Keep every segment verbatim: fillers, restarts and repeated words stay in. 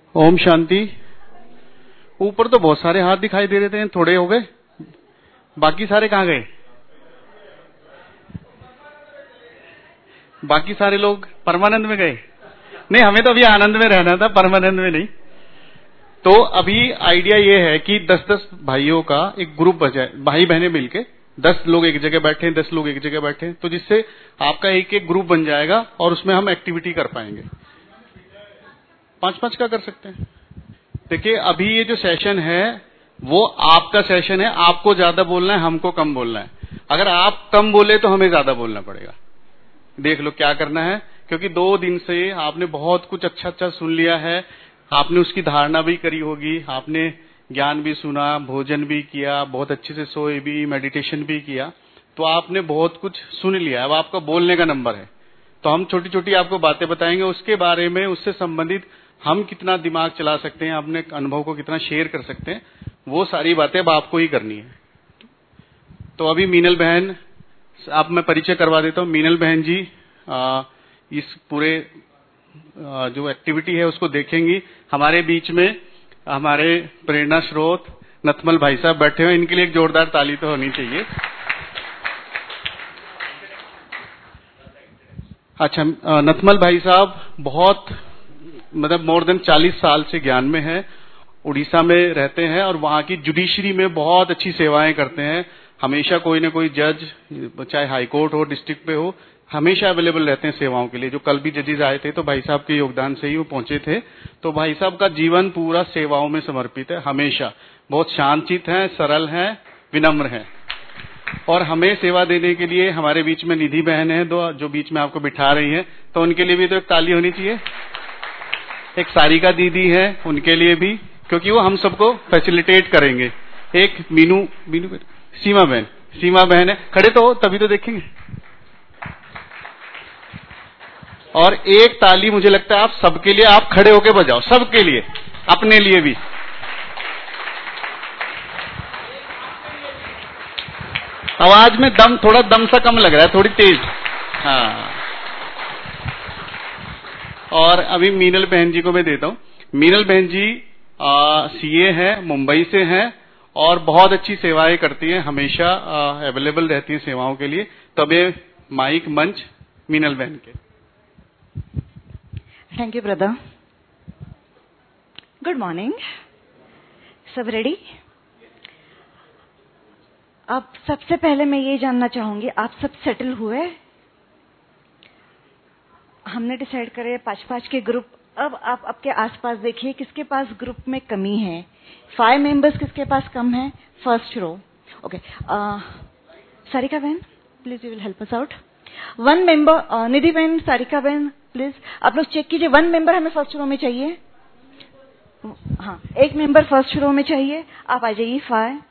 ओम शांति। ऊपर तो बहुत सारे हाथ दिखाई दे रहे थे, थोड़े हो गए, बाकी सारे कहाँ गए? बाकी सारे लोग परमानंद में गए? नहीं, हमें तो अभी आनंद में रहना था, परमानंद में नहीं। तो अभी आइडिया ये है कि दस दस भाइयों का एक ग्रुप बजाए, भाई बहनें मिलके दस लोग एक जगह बैठे, दस लोग एक जगह बैठे, तो जिससे आपका एक एक ग्रुप बन जाएगा और उसमें हम एक्टिविटी कर पाएंगे। पांच पांच का कर सकते हैं। देखिए, अभी ये जो सेशन है वो आपका सेशन है, आपको ज्यादा बोलना है, हमको कम बोलना है। अगर आप कम बोले तो हमें ज्यादा बोलना पड़ेगा। देख लो क्या करना है, क्योंकि दो दिन से आपने बहुत कुछ अच्छा अच्छा सुन लिया है, आपने उसकी धारणा भी करी होगी, आपने ज्ञान भी सुना, भोजन भी किया, बहुत अच्छे से सोए भी, मेडिटेशन भी किया, तो आपने बहुत कुछ सुन लिया। अब आपका बोलने का नंबर है, तो हम छोटी छोटी आपको बातें बताएंगे, उसके बारे में, उससे संबंधित हम कितना दिमाग चला सकते हैं, अपने अनुभव को कितना शेयर कर सकते हैं, वो सारी बातें अब आपको ही करनी है। तो अभी मीनल बहन, आप मैं परिचय करवा देता हूँ। मीनल बहन जी आ, इस पूरे आ, जो एक्टिविटी है उसको देखेंगी। हमारे बीच में हमारे प्रेरणा स्रोत नथमल भाई साहब बैठे हुए, इनके लिए एक जोरदार ताली तो होनी चाहिए। अच्छा, नथमल भाई साहब बहुत मतलब मोर देन चालीस साल से ज्ञान में है, उड़ीसा में रहते हैं और वहां की जुडिशरी में बहुत अच्छी सेवाएं करते हैं। हमेशा कोई ना कोई जज, चाहे हाई कोर्ट हो, डिस्ट्रिक्ट पे हो, हमेशा अवेलेबल रहते हैं सेवाओं के लिए। जो कल भी जजेस आए थे तो भाई साहब के योगदान से ही वो पहुंचे थे। तो भाई साहब का जीवन पूरा सेवाओं में समर्पित है, हमेशा बहुत शांतचित्त हैं, सरल हैं, विनम्र हैं। और हमें सेवा देने के लिए हमारे बीच में निधि बहन है, दो जो बीच में आपको बिठा रही हैं, तो उनके लिए भी तो एक ताली होनी चाहिए। एक सारिका दीदी है, उनके लिए भी, क्योंकि वो हम सबको फैसिलिटेट करेंगे। एक मीनू मीनू सीमा बहन, सीमा बहन है, खड़े तो हो तभी तो देखेंगे। और एक ताली मुझे लगता है आप सबके लिए, आप खड़े होके बजाओ, सबके लिए, अपने लिए भी। आवाज में दम, थोड़ा दम सा कम लग रहा है, थोड़ी तेज। हाँ। और अभी मीनल बहन जी को मैं देता हूँ। मीनल बहन जी सीए है, मुंबई से हैं और बहुत अच्छी सेवाएं करती हैं, हमेशा अवेलेबल रहती हैं सेवाओं के लिए। तबे माइक मंच मीनल बहन के। Thank you brother. Good morning. सब रेडी? अब सबसे पहले मैं ये जानना चाहूंगी, आप सब सेटल हुए? हमने डिसाइड करे पांच पांच के ग्रुप। अब आप आपके आसपास देखिए किसके पास ग्रुप में कमी है। फाइव मेंबर्स किसके पास कम है? First row. ओके, सारिका बहन please, you will help us out. One member, Nidhi बहन, सारिका बहन प्लीज आप लोग चेक कीजिए। वन मेंबर हमें फर्स्ट रो में चाहिए। हाँ, एक मेंबर फर्स्ट रो में चाहिए। आप आ जाइए। फाइव।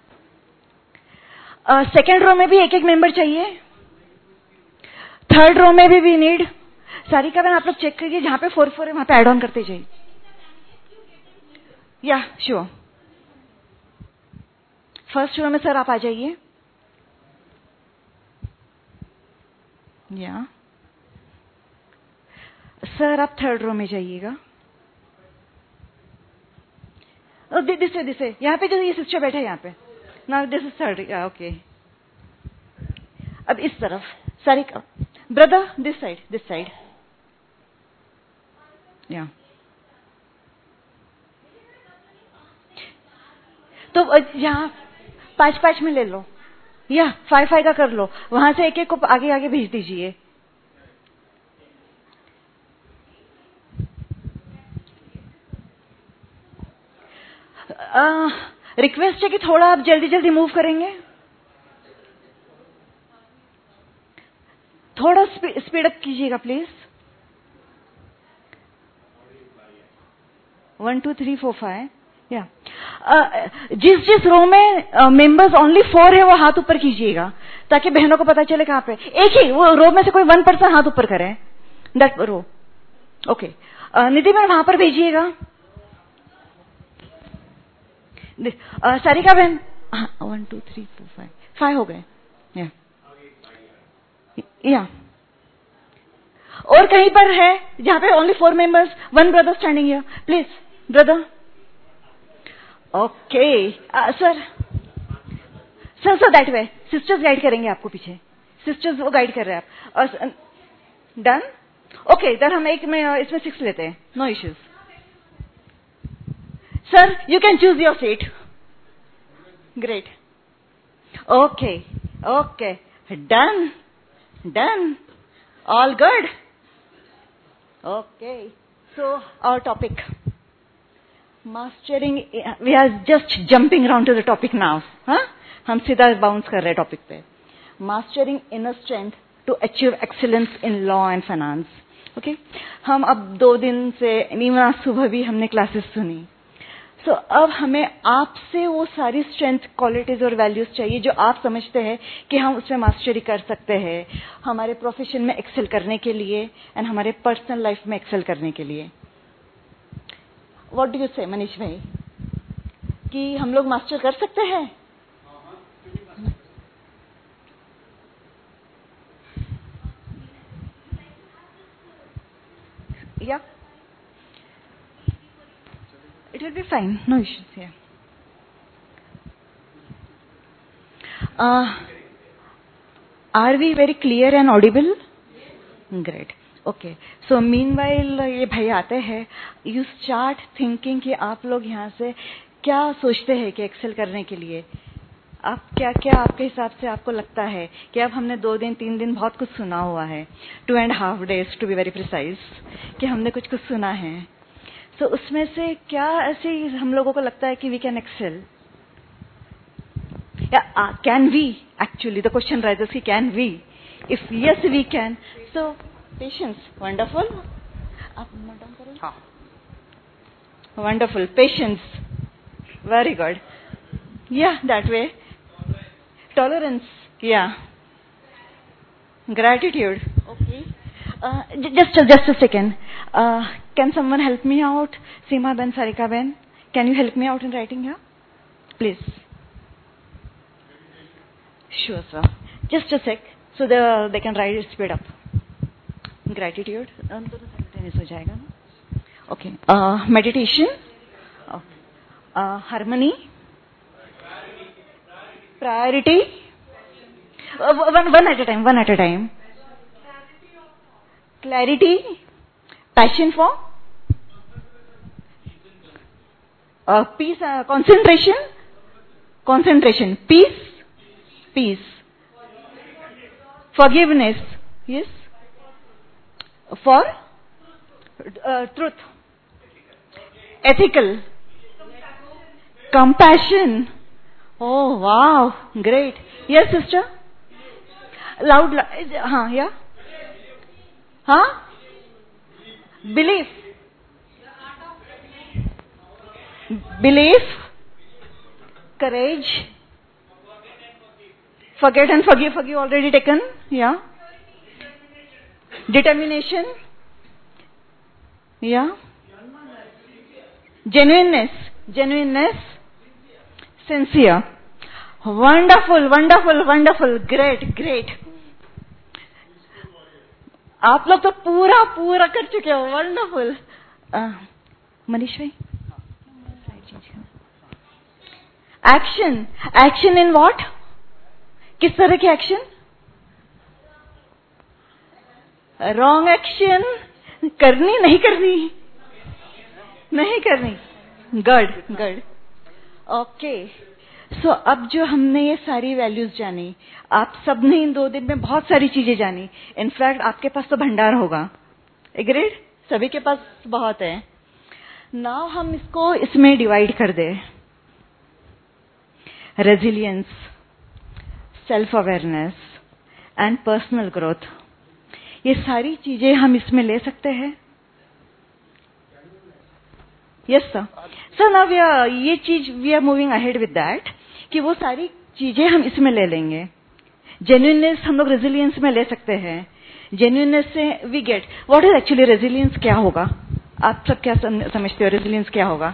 सेकेंड रो में भी एक एक मेंबर चाहिए। थर्ड रो में भी वी नीड। सारिका बहन आप लोग चेक करिए, जहां पे फोर फोर है वहां पे ऐड ऑन करते जाइए। या श्योर। फर्स्ट रो में सर आप आ जाइए। या सर आप थर्ड रो में जाइएगा। दिस है, दिस है, यहाँ पे जो ये सिस्टर बैठे हैं यहाँ पे। Now this is third. Okay, अब इस तरफ Sarika brother, this side, this side. या तो यहाँ पांच पांच में ले लो, या फाइव फाइव का कर लो। वहां से एक एक को आगे आगे भेज दीजिए। रिक्वेस्ट है कि थोड़ा आप जल्दी जल्दी मूव करेंगे, थोड़ा स्पीड अप कीजिएगा please. One two three four five. या जिस जिस रो में मेंबर्स ओनली फोर है वो हाथ ऊपर कीजिएगा, ताकि बहनों को पता चले कहाँ पे। एक ही वो रो में से कोई वन पर्सन हाथ ऊपर करे, that row. Okay, Nidhi ma'am वहां पर भेजिएगा। सारिका बहन, one two three four five, five हो गए। या या और कहीं पर है जहां पे only four members, one brother standing here please. Brother? Okay sir, sir sir that way sisters guide करेंगे आपको पीछे, सिस्टर्स वो गाइड कर रहे हैं आप। और डन? ओके, इधर हम एक में इसमें सिक्स लेते हैं, no issues. Sir you can choose your seat. Great, okay okay, done done, all good. Okay, so our topic mastering, we are just jumping around to the topic now. हाँ, हम सीधा बाउंस कर रहे हैं topic पे। Mastering inner strength to achieve excellence in law and finance. Okay, हम अब दो दिन से नीमा सुबह भी हमने क्लासेस सुनी। सो so, अब हमें आपसे वो सारी स्ट्रेंथ, क्वालिटीज और वैल्यूज चाहिए जो आप समझते हैं कि हम उसमें मास्टरी कर सकते हैं हमारे प्रोफेशन में एक्सेल करने के लिए एंड हमारे पर्सनल लाइफ में एक्सेल करने के लिए। व्हाट डू यू से मनीष भाई, कि हम लोग मास्टर कर सकते हैं? या it will be fine, no issues here. Uh, are we very clear and audible? Great. Okay. So meanwhile ये भाई आते हैं, you start thinking कि आप लोग यहाँ से क्या सोचते हैं कि एक्सेल करने के लिए आप क्या क्या आपके हिसाब से आपको लगता है कि अब हमने दो दिन तीन दिन बहुत कुछ सुना हुआ है, two and half days to be very precise, कि हमने कुछ कुछ सुना है। तो so, उसमें से क्या ऐसे हम लोगों को लगता है कि वी कैन एक्सेल, या can we? Actually the question raises कि can we? If yes we can, so patience, wonderful. आप नोट डाउन करो। हाँ, वंडरफुल, पेशेंस, वेरी गुड, या दैट वे, टॉलरेंस, या gratitude. Okay, just just a second, can someone help me out? Seema Ben, Sarika Ben, can you help me out in writing here? Please. Sure, sir. Just a sec, so the, they can write it speed up. Gratitude. Um, तो simultaneous हो जाएगा ना? Okay. Uh, meditation. Oh. Uh, harmony. Priority. Uh, one, one at a time. One at a time. Clarity. Passion for. Uh, peace, uh, concentration, concentration, peace, peace, forgiveness, yes, for uh, truth, ethical, compassion. Oh wow, great. Yes, sister. Loud, huh? Yeah, huh? Belief. Belief, courage, forget and forgive, forgive already taken, yeah. Determination, yeah. Genuineness, genuineness, sincere. Wonderful, wonderful, wonderful, great, great. आप लोग तो पूरा पूरा कर चुके हो, wonderful. Manish भाई, action, action in what? किस तरह की एक्शन? रॉन्ग एक्शन, करनी नहीं करनी, नहीं करनी, गुड गुड, ओके। सो अब जो हमने ये सारी वैल्यूज जानी, आप सबने इन दो दिन में बहुत सारी चीजें जानी, इनफैक्ट आपके पास तो भंडार होगा, एग्रीड? सभी के पास बहुत है। नाउ हम इसको इसमें डिवाइड कर दे, resilience, self awareness and personal growth, ये सारी चीजें हम इसमें ले सकते हैं। Yes sir. Sir now we are, ये चीज we are moving ahead with that, कि वो सारी चीजें हम इसमें ले लेंगे। जेन्युइननेस हम लोग रेजिलियंस में ले सकते हैं। जेन्युइननेस से we get what is actually resilience, क्या होगा? आप सब क्या समझते हो रेजिलियंस क्या होगा?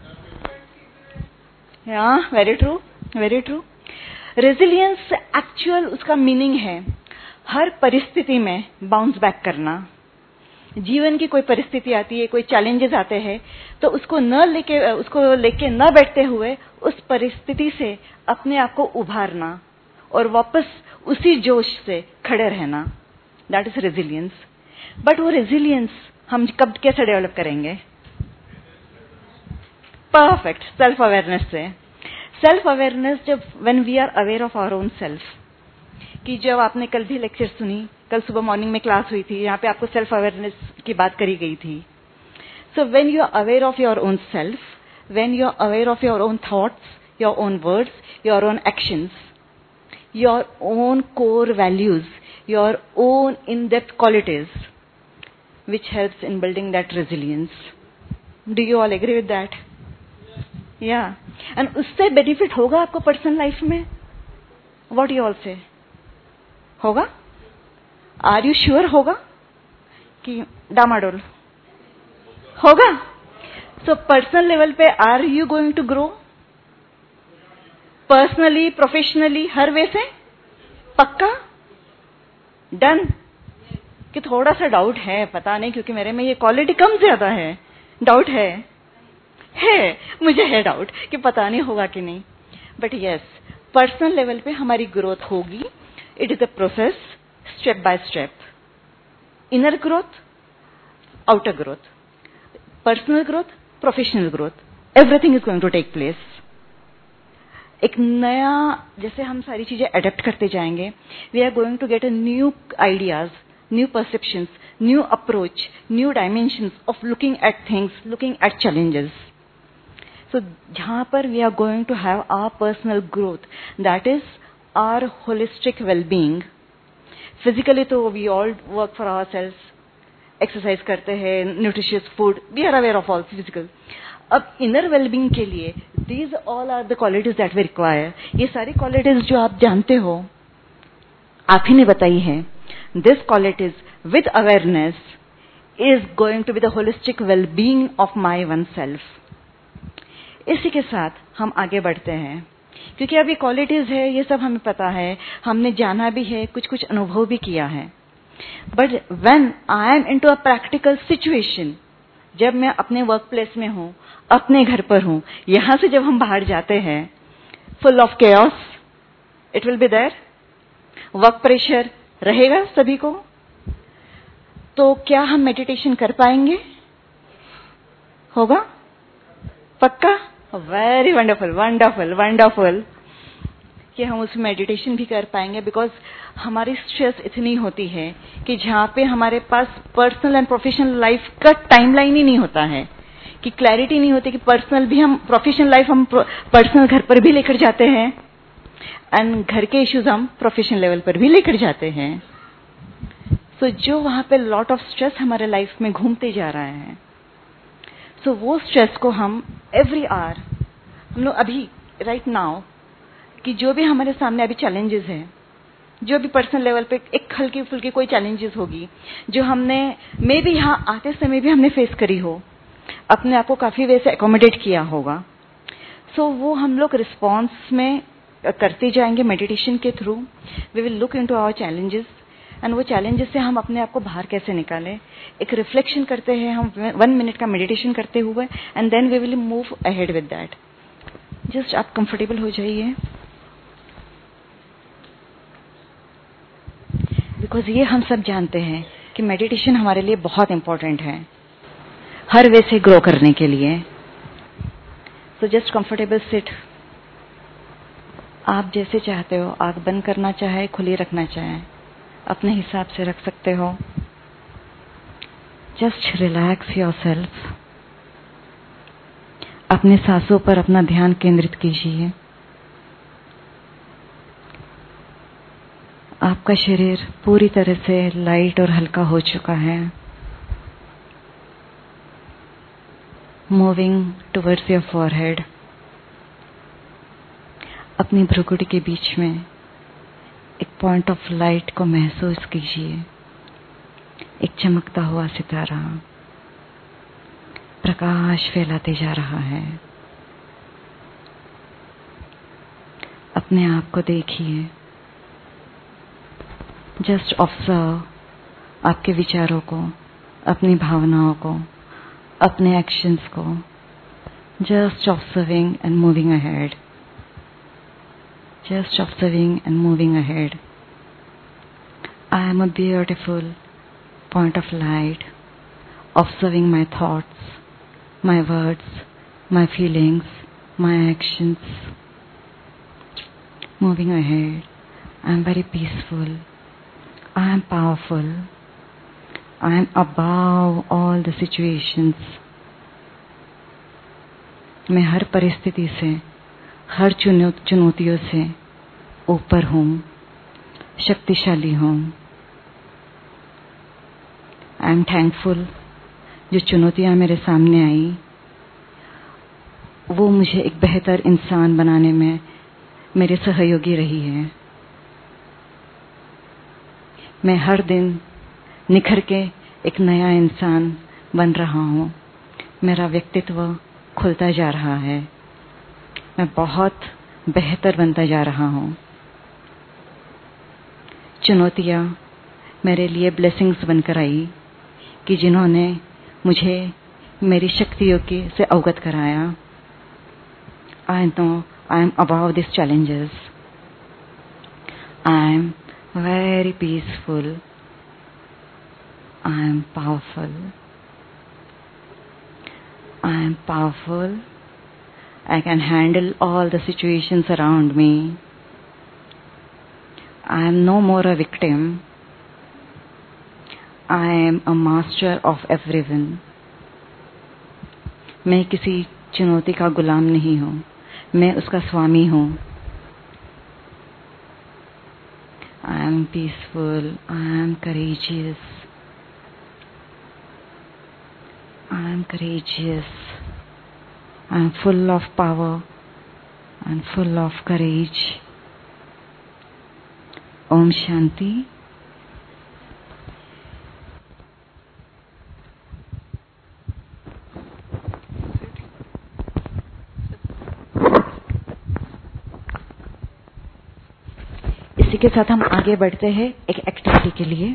या very true, very true. Resilience actual उसका मीनिंग है हर परिस्थिति में बाउंस बैक करना, जीवन की कोई परिस्थिति आती है, कोई चैलेंजेस आते हैं, तो उसको न लेके उसको लेके न बैठते हुए उस परिस्थिति से अपने आप को उभारना और वापस उसी जोश से खड़े रहना, दैट इज रेजिलियंस। बट वो रेजिलियंस हम कब कैसे डेवलप करेंगे? परफेक्ट, सेल्फ अवेयरनेस से। सेल्फ अवेयरनेस जब when we are aware of our own self, कि जब आपने कल भी लेक्चर सुनी, कल सुबह मॉर्निंग में क्लास हुई थी, यहाँ पे आपको सेल्फ अवेयरनेस की बात करी गई थी। So when you are aware of your own self, when you are aware of your own thoughts, your own words, your own actions, your own core values, your own in depth qualities, which helps in building that resilience. Do you all agree with that? Yeah. And उससे benefit होगा आपको personal life में? What you all say? होगा? Are you sure होगा? कि डामाडोल होगा? So personal level पे are you going to grow? Personally, professionally, हर वे से? पक्का? डन? कि थोड़ा सा डाउट है, पता नहीं, क्योंकि मेरे में ये क्वालिटी कम ज्यादा है, डाउट है है मुझे है डाउट कि पता नहीं होगा कि नहीं। बट यस, पर्सनल लेवल पे हमारी ग्रोथ होगी। It is a process, step by step, inner growth, outer growth, personal growth, professional growth, everything is going to take place. एक नया, जैसे हम सारी चीजें अडेप्ट करते जाएंगे, we are going to get a new ideas, new perceptions, new approach, new dimensions of looking at things, looking at challenges. So, जहाँ पर we are going to have our personal growth, that is our holistic well-being. Physically तो we all work for ourselves, exercise करते हैं, nutritious food, we are aware of all physical. अब inner well-being के लिए these all are the qualities that we require. ये सारी qualities जो आप जानते हो, आप ही ने बताई है. This qualities with awareness is going to be the holistic well-being of my oneself. इसी के साथ हम आगे बढ़ते हैं, क्योंकि अब ये क्वालिटीज है, ये सब हमें पता है, हमने जाना भी है, कुछ कुछ अनुभव भी किया है। But when I am into a practical situation, जब मैं अपने वर्क प्लेस में हूँ, अपने घर पर हूँ, यहाँ से जब हम बाहर जाते हैं, full of chaos, it will be there, work pressure रहेगा सभी को, तो क्या हम मेडिटेशन कर पाएंगे? होगा? पक्का? वेरी वंडरफुल, वंडरफुल, वंडरफुल कि हम उस मेडिटेशन भी कर पाएंगे, बिकॉज हमारी स्ट्रेस इतनी होती है कि जहाँ पे हमारे पास पर्सनल एंड प्रोफेशनल लाइफ का टाइमलाइन ही नहीं होता है, कि क्लैरिटी नहीं होती कि पर्सनल भी हम, प्रोफेशनल लाइफ हम पर्सनल घर पर भी लेकर जाते हैं एंड घर के इश्यूज हम प्रोफेशनल लेवल पर भी लेकर जाते हैं। सो so, जो वहाँ पे लॉट ऑफ स्ट्रेस हमारे लाइफ में घूमते जा रहा है, सो so, वो स्ट्रेस को हम एवरी आवर, हम लोग अभी राइट नाउ, कि जो भी हमारे सामने अभी चैलेंजेस हैं, जो भी पर्सनल लेवल पे एक हल्की फुल्की कोई चैलेंजेस होगी, जो हमने मे भी यहाँ आते समय भी हमने फेस करी हो, अपने आप को काफी वे से एकोमोडेट किया होगा, सो so, वो हम लोग रिस्पॉन्स में करते जाएंगे मेडिटेशन के थ्रू। We will look into our challenges and वो चैलेंजेस से हम अपने आप को बाहर कैसे निकालें, एक रिफ्लेक्शन करते हैं हम, वन मिनट का मेडिटेशन करते हुए, and then we will move ahead with that. Just आप कंफर्टेबल हो जाइए, बिकॉज ये हम सब जानते हैं कि मेडिटेशन हमारे लिए बहुत इंपॉर्टेंट है हर वे से ग्रो करने के लिए। सो जस्ट कंफर्टेबल सिट, आप जैसे चाहते हो, आंख बंद करना चाहे, खुली रखना चाहे, अपने हिसाब से रख सकते हो। जस्ट रिलैक्स योरसेल्फ, अपने सांसों पर अपना ध्यान केंद्रित कीजिए। आपका शरीर पूरी तरह से लाइट और हल्का हो चुका है। मूविंग टुवर्ड्स योर फॉरहेड, अपनी भ्रुकुटी के बीच में एक पॉइंट ऑफ लाइट को महसूस कीजिए, एक चमकता हुआ सितारा प्रकाश फैलाते जा रहा है। अपने आप को देखिए, जस्ट ऑब्जर्व आपके विचारों को, अपनी भावनाओं को, अपने एक्शंस को, just observing and moving ahead. Just observing and moving ahead. I am a beautiful point of light, observing my thoughts, my words, my feelings, my actions. Moving ahead. I am very peaceful. I am powerful. I am above all the situations. मैं हर परिस्थिति से, हर चुनौतियों से ऊपर हूँ, शक्तिशाली हूँ। I am thankful. जो चुनौतियाँ मेरे सामने आई वो मुझे एक बेहतर इंसान बनाने में मेरे सहयोगी रही है। मैं हर दिन निखर के एक नया इंसान बन रहा हूँ। मेरा व्यक्तित्व खुलता जा रहा है। मैं बहुत बेहतर बनता जा रहा हूँ। चुनौतियाँ मेरे लिए ब्लेसिंग्स बनकर आई कि जिन्होंने मुझे मेरी शक्तियों के से अवगत कराया। I know I am above this challenges. I am very peaceful. I am powerful. I am powerful. I can handle all the situations around me. I am no more a victim. I am a master of everyone. मैं किसी चुनौती का गुलाम नहीं हूँ, मैं उसका स्वामी हूँ। I am peaceful. I am courageous. I am courageous. I am full of power and full of courage. Om Shanti. इसी के साथ हम आगे बढ़ते हैं एक एक्टिविटी के लिए।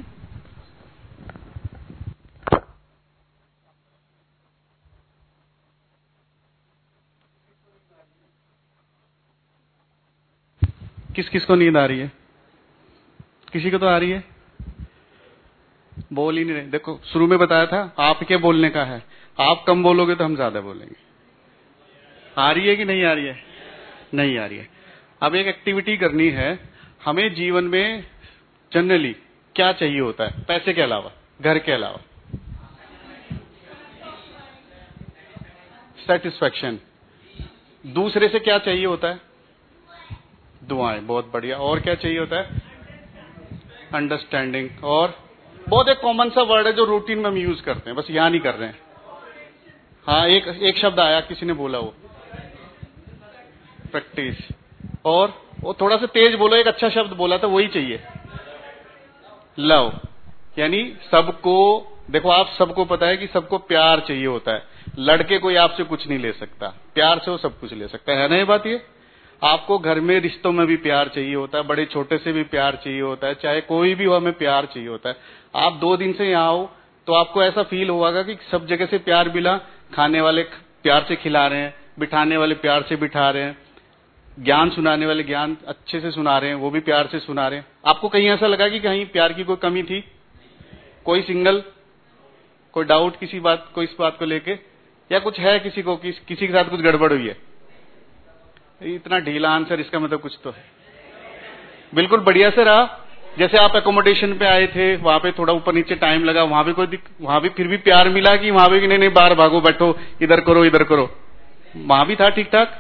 किस किस को नींद आ रही है? किसी को तो आ रही है, बोल ही नहीं रहे। देखो शुरू में बताया था आपके बोलने का है, आप कम बोलोगे तो हम ज्यादा बोलेंगे। आ रही है कि नहीं आ रही है? नहीं आ रही है। अब एक एक्टिविटी करनी है। हमें जीवन में जनरली क्या चाहिए होता है पैसे के अलावा, घर के अलावा? सेटिस्फैक्शन। दूसरे से क्या चाहिए होता है? दुआएं। बहुत बढ़िया। और क्या चाहिए होता है? अंडरस्टैंडिंग। और बहुत एक कॉमन सा वर्ड है जो रूटीन में हम यूज करते हैं, बस यहां नहीं कर रहे हैं। हाँ, एक एक शब्द आया, किसी ने बोला, वो प्रैक्टिस। और वो थोड़ा सा तेज बोलो, एक अच्छा शब्द बोला था, वही चाहिए, लव। यानी सबको, देखो आप सबको पता है कि सबको प्यार चाहिए होता है। लड़के कोई आपसे कुछ नहीं ले सकता, प्यार से वो सब कुछ ले सकता है ना। ये बात, ये आपको घर में रिश्तों में भी प्यार चाहिए होता है, बड़े छोटे से भी प्यार चाहिए होता है, चाहे कोई भी हो, हमें प्यार चाहिए होता है। आप दो दिन से यहाँ आओ तो आपको ऐसा फील होगा कि सब जगह से प्यार मिला। खाने वाले प्यार से खिला रहे हैं, बिठाने वाले प्यार से बिठा रहे हैं, ज्ञान सुनाने वाले ज्ञान अच्छे से सुना रहे हैं, वो भी प्यार से सुना रहे हैं। आपको कहीं ऐसा लगा कि कहीं प्यार की कोई कमी थी? कोई सिंगल, कोई डाउट किसी बात को, इस बात को लेके, या कुछ है किसी को, किस, किसी के साथ कुछ गड़बड़ हुई है? इतना ढीला आंसर, इसका मतलब कुछ तो है। बिल्कुल बढ़िया से रहा। जैसे आप एकोमोडेशन पे आए थे, वहां पे थोड़ा ऊपर नीचे टाइम लगा, वहां भी कोई, वहां भी फिर भी प्यार मिला कि वहां भी कि नहीं नहीं बाहर भागो, बैठो, इधर करो इधर करो, वहां भी था ठीक ठाक?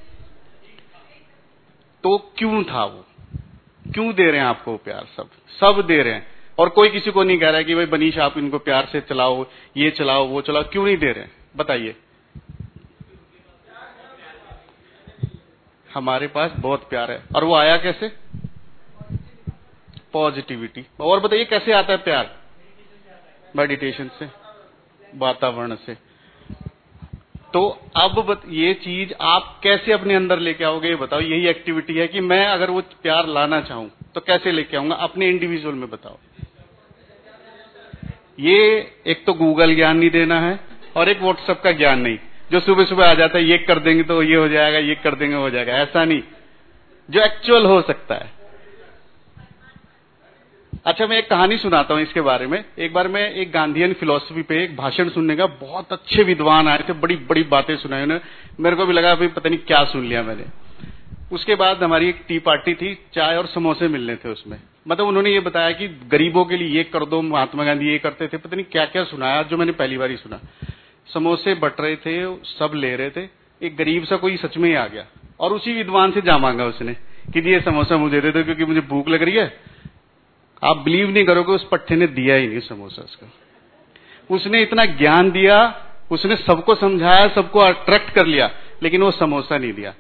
तो क्यों था वो? क्यों दे रहे हैं आपको प्यार? सब सब दे रहे हैं, और कोई किसी को नहीं कह रहा है कि भाई बनीश आप इनको प्यार से चलाओ, ये चलाओ वो चलाओ। क्यों नहीं दे रहे हैं बताइए? हमारे पास बहुत प्यार है। और वो आया कैसे? पॉजिटिविटी। और बताइए कैसे आता है प्यार? मेडिटेशन से, वातावरण से। तो अब ये चीज आप कैसे अपने अंदर लेके आओगे, ये बताओ। यही एक्टिविटी है कि मैं अगर वो प्यार लाना चाहूं तो कैसे लेके आऊंगा अपने इंडिविजुअल में, बताओ। ये एक तो गूगल ज्ञान नहीं देना है और एक व्हाट्सएप का ज्ञान नहीं, जो सुबह सुबह आ जाता है, ये कर देंगे तो ये हो जाएगा, ये कर देंगे हो जाएगा, ऐसा नहीं, जो एक्चुअल हो सकता है। अच्छा, मैं एक कहानी सुनाता हूं इसके बारे में। एक बार मैं एक गांधीयन फिलॉसफी पे एक भाषण सुनने का, बहुत अच्छे विद्वान आए थे, बड़ी बड़ी बातें सुनाई उन्होंने, मेरे को भी लगा भाई पता नहीं क्या सुन लिया मैंने। उसके बाद हमारी एक टी पार्टी थी, चाय और समोसे मिलने थे उसमें। मतलब उन्होंने ये बताया कि गरीबों के लिए ये कर दो, महात्मा गांधी ये करते थे, पता नहीं क्या क्या सुनाया जो मैंने पहली बार ही सुना। समोसे बट रहे थे, सब ले रहे थे, एक गरीब सा कोई सच में ही आ गया और उसी विद्वान से जा मांगा उसने कि ये समोसा मुझे दे दो क्योंकि मुझे भूख लग रही है। आप बिलीव नहीं करोगे, उस पट्टे ने दिया ही नहीं समोसा उसका। उसने इतना ज्ञान दिया, उसने सबको समझाया, सबको अट्रैक्ट कर लिया, लेकिन वो समोसा नहीं दिया।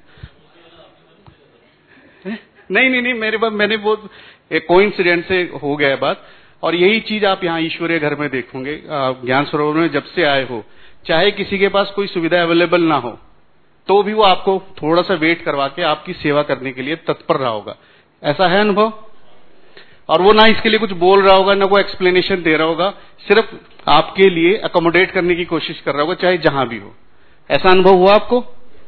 नहीं नहीं नहीं मेरे पास, मैंने वो एक कोइंसिडेंट से हो गया बात। और यही चीज आप यहाँ ईश्वरीय घर में देखोगे, ज्ञान सरोवर में जब से आए हो, चाहे किसी के पास कोई सुविधा अवेलेबल ना हो तो भी वो आपको थोड़ा सा वेट करवा के आपकी सेवा करने के लिए तत्पर रहा होगा। ऐसा है अनुभव? और वो ना इसके लिए कुछ बोल रहा होगा, ना कोई एक्सप्लेनेशन दे रहा होगा, सिर्फ आपके लिए अकोमोडेट करने की कोशिश कर रहा होगा, चाहे जहां भी हो। ऐसा अनुभव हुआ आपको?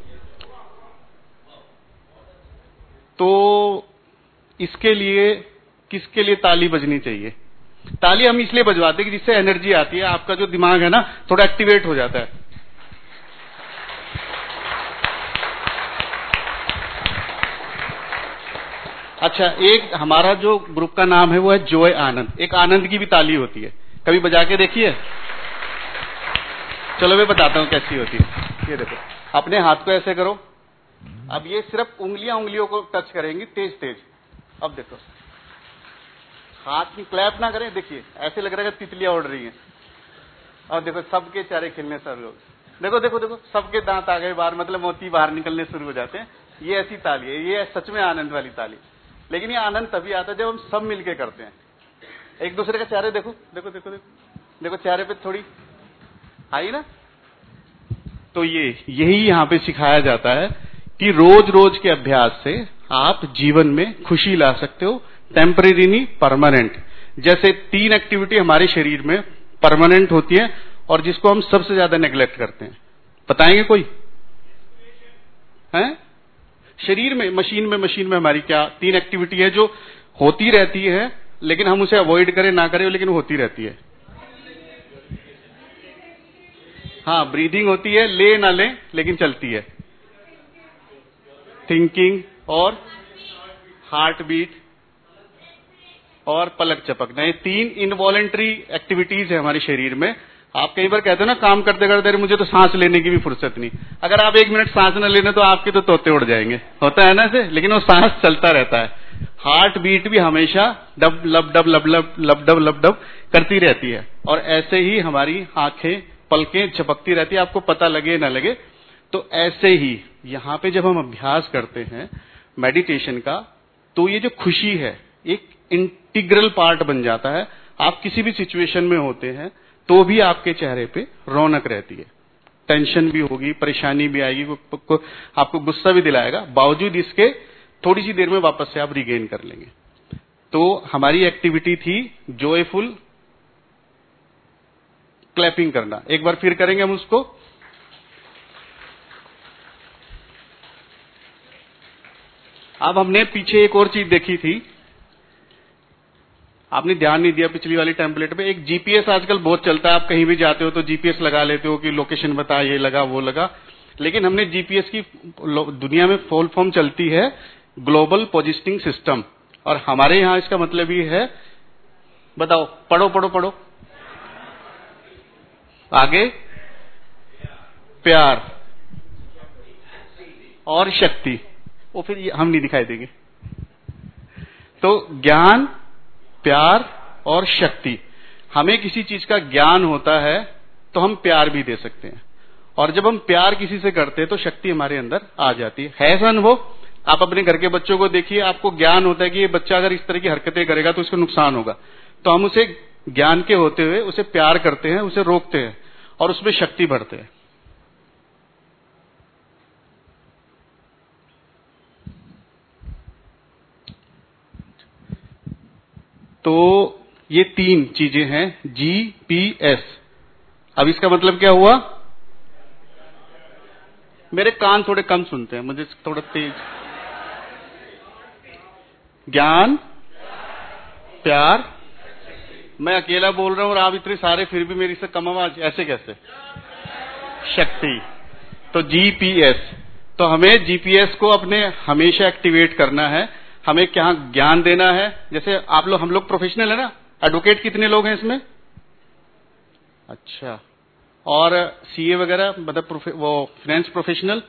तो इसके लिए किसके लिए ताली बजनी चाहिए? ताली हम इसलिए बजवाते हैं कि जिससे एनर्जी आती है, आपका जो दिमाग है ना थोड़ा एक्टिवेट हो जाता है। अच्छा, एक हमारा जो ग्रुप का नाम है वो है जॉय आनंद। एक आनंद की भी ताली होती है, कभी बजा के देखिए? चलो मैं बताता हूं कैसी होती है। ये देखो, अपने हाथ को ऐसे करो, अब ये सिर्फ उंगलियां उंगलियों को टच करेंगी तेज तेज। अब देखो, हाथ की क्लैप ना करें, देखिए ऐसे लग रहा है तितलियां उड़ रही हैं। और देखो सबके चेहरे खिलने शुरू हो, देखो देखो देखो सबके दांत आ गए बाहर, मतलब मोती बाहर निकलने शुरू हो जाते हैं। ये ऐसी ताली है, ये सच में आनंद वाली ताली। लेकिन ये आनंद तभी आता है जब हम सब मिलके करते हैं। एक दूसरे का चेहरे देखो देखो देखो देखो देखो चेहरे पे थोड़ी आई ना। तो ये यही यहाँ पे सिखाया जाता है कि रोज रोज के अभ्यास से आप जीवन में खुशी ला सकते हो, टेम्परेरी नहीं, परमानेंट। जैसे तीन एक्टिविटी हमारे शरीर में परमानेंट होती है और जिसको हम सबसे ज्यादा नेग्लेक्ट करते हैं, बताएंगे कोई? हैं? शरीर में, मशीन में, मशीन में हमारी क्या तीन एक्टिविटी है जो होती रहती है, लेकिन हम उसे अवॉइड करें ना करें लेकिन होती रहती है। हाँ, ब्रीदिंग होती है, ले ना ले लेकिन चलती है। थिंकिंग और हार्ट बीट और पलक झपकना, ये तीन इनवॉलेंट्री एक्टिविटीज है हमारे शरीर में। आप कई बार कहते हो ना काम करते करते मुझे तो सांस लेने की भी फुर्सत नहीं। अगर आप एक मिनट सांस न लेने तो आपके तो तोते उड़ जाएंगे, होता है ना ऐसे, लेकिन वो सांस चलता रहता है। हार्ट बीट भी हमेशा डब लब डब लब लब लब डब लब डब करती रहती है। और ऐसे ही हमारी आंखें पलकें झपकती रहती है, आपको पता लगे ना लगे। तो ऐसे ही यहाँ पे जब हम अभ्यास करते हैं मेडिटेशन का, तो ये जो खुशी है एक इंटीग्रल पार्ट बन जाता है। आप किसी भी सिचुएशन में होते हैं तो भी आपके चेहरे पे रौनक रहती है। टेंशन भी होगी, परेशानी भी आएगी, को, को, आपको गुस्सा भी दिलाएगा, बावजूद इसके थोड़ी सी देर में वापस से आप रिगेन कर लेंगे। तो हमारी एक्टिविटी थी जॉयफुल क्लैपिंग करना। एक बार फिर करेंगे हम उसको। अब हमने पीछे एक और चीज देखी थी, आपने ध्यान नहीं दिया पिछली वाली टेम्पलेट पे। एक जीपीएस आजकल बहुत चलता है, आप कहीं भी जाते हो तो जीपीएस लगा लेते हो कि लोकेशन बता, ये लगा वो लगा। लेकिन हमने जीपीएस की दुनिया में फुल फॉर्म चलती है ग्लोबल पोजिशनिंग सिस्टम, और हमारे यहां इसका मतलब ये है, बताओ, पढ़ो पढ़ो पढ़ो आगे, प्यार और शक्ति। वो फिर हम नहीं दिखाई देंगे। तो ज्ञान, प्यार और शक्ति। हमें किसी चीज का ज्ञान होता है तो हम प्यार भी दे सकते हैं, और जब हम प्यार किसी से करते हैं तो शक्ति हमारे अंदर आ जाती है। है ऐसा अनुभव? आप अपने घर के बच्चों को देखिए, आपको ज्ञान होता है कि ये बच्चा अगर इस तरह की हरकतें करेगा तो इसको नुकसान होगा, तो हम उसे ज्ञान के होते हुए उसे प्यार करते हैं, उसे रोकते हैं और उसमें शक्ति भरते हैं। तो ये तीन चीजें हैं जी पी एस। अब इसका मतलब क्या हुआ? मेरे कान थोड़े कम सुनते हैं, मुझे थोड़ा तेज। ज्ञान, प्यार, मैं अकेला बोल रहा हूं और आप इतने सारे फिर भी मेरी से कम आवाज, ऐसे कैसे? शक्ति। तो जी पी एस। तो हमें जी पी एस को अपने हमेशा एक्टिवेट करना है। हमें क्या ज्ञान देना है? जैसे आप लोग, हम लोग प्रोफेशनल है ना, एडवोकेट कितने लोग हैं इसमें? अच्छा। और सी ए वगैरह, मतलब वो फाइनेंस प्रोफेशनल।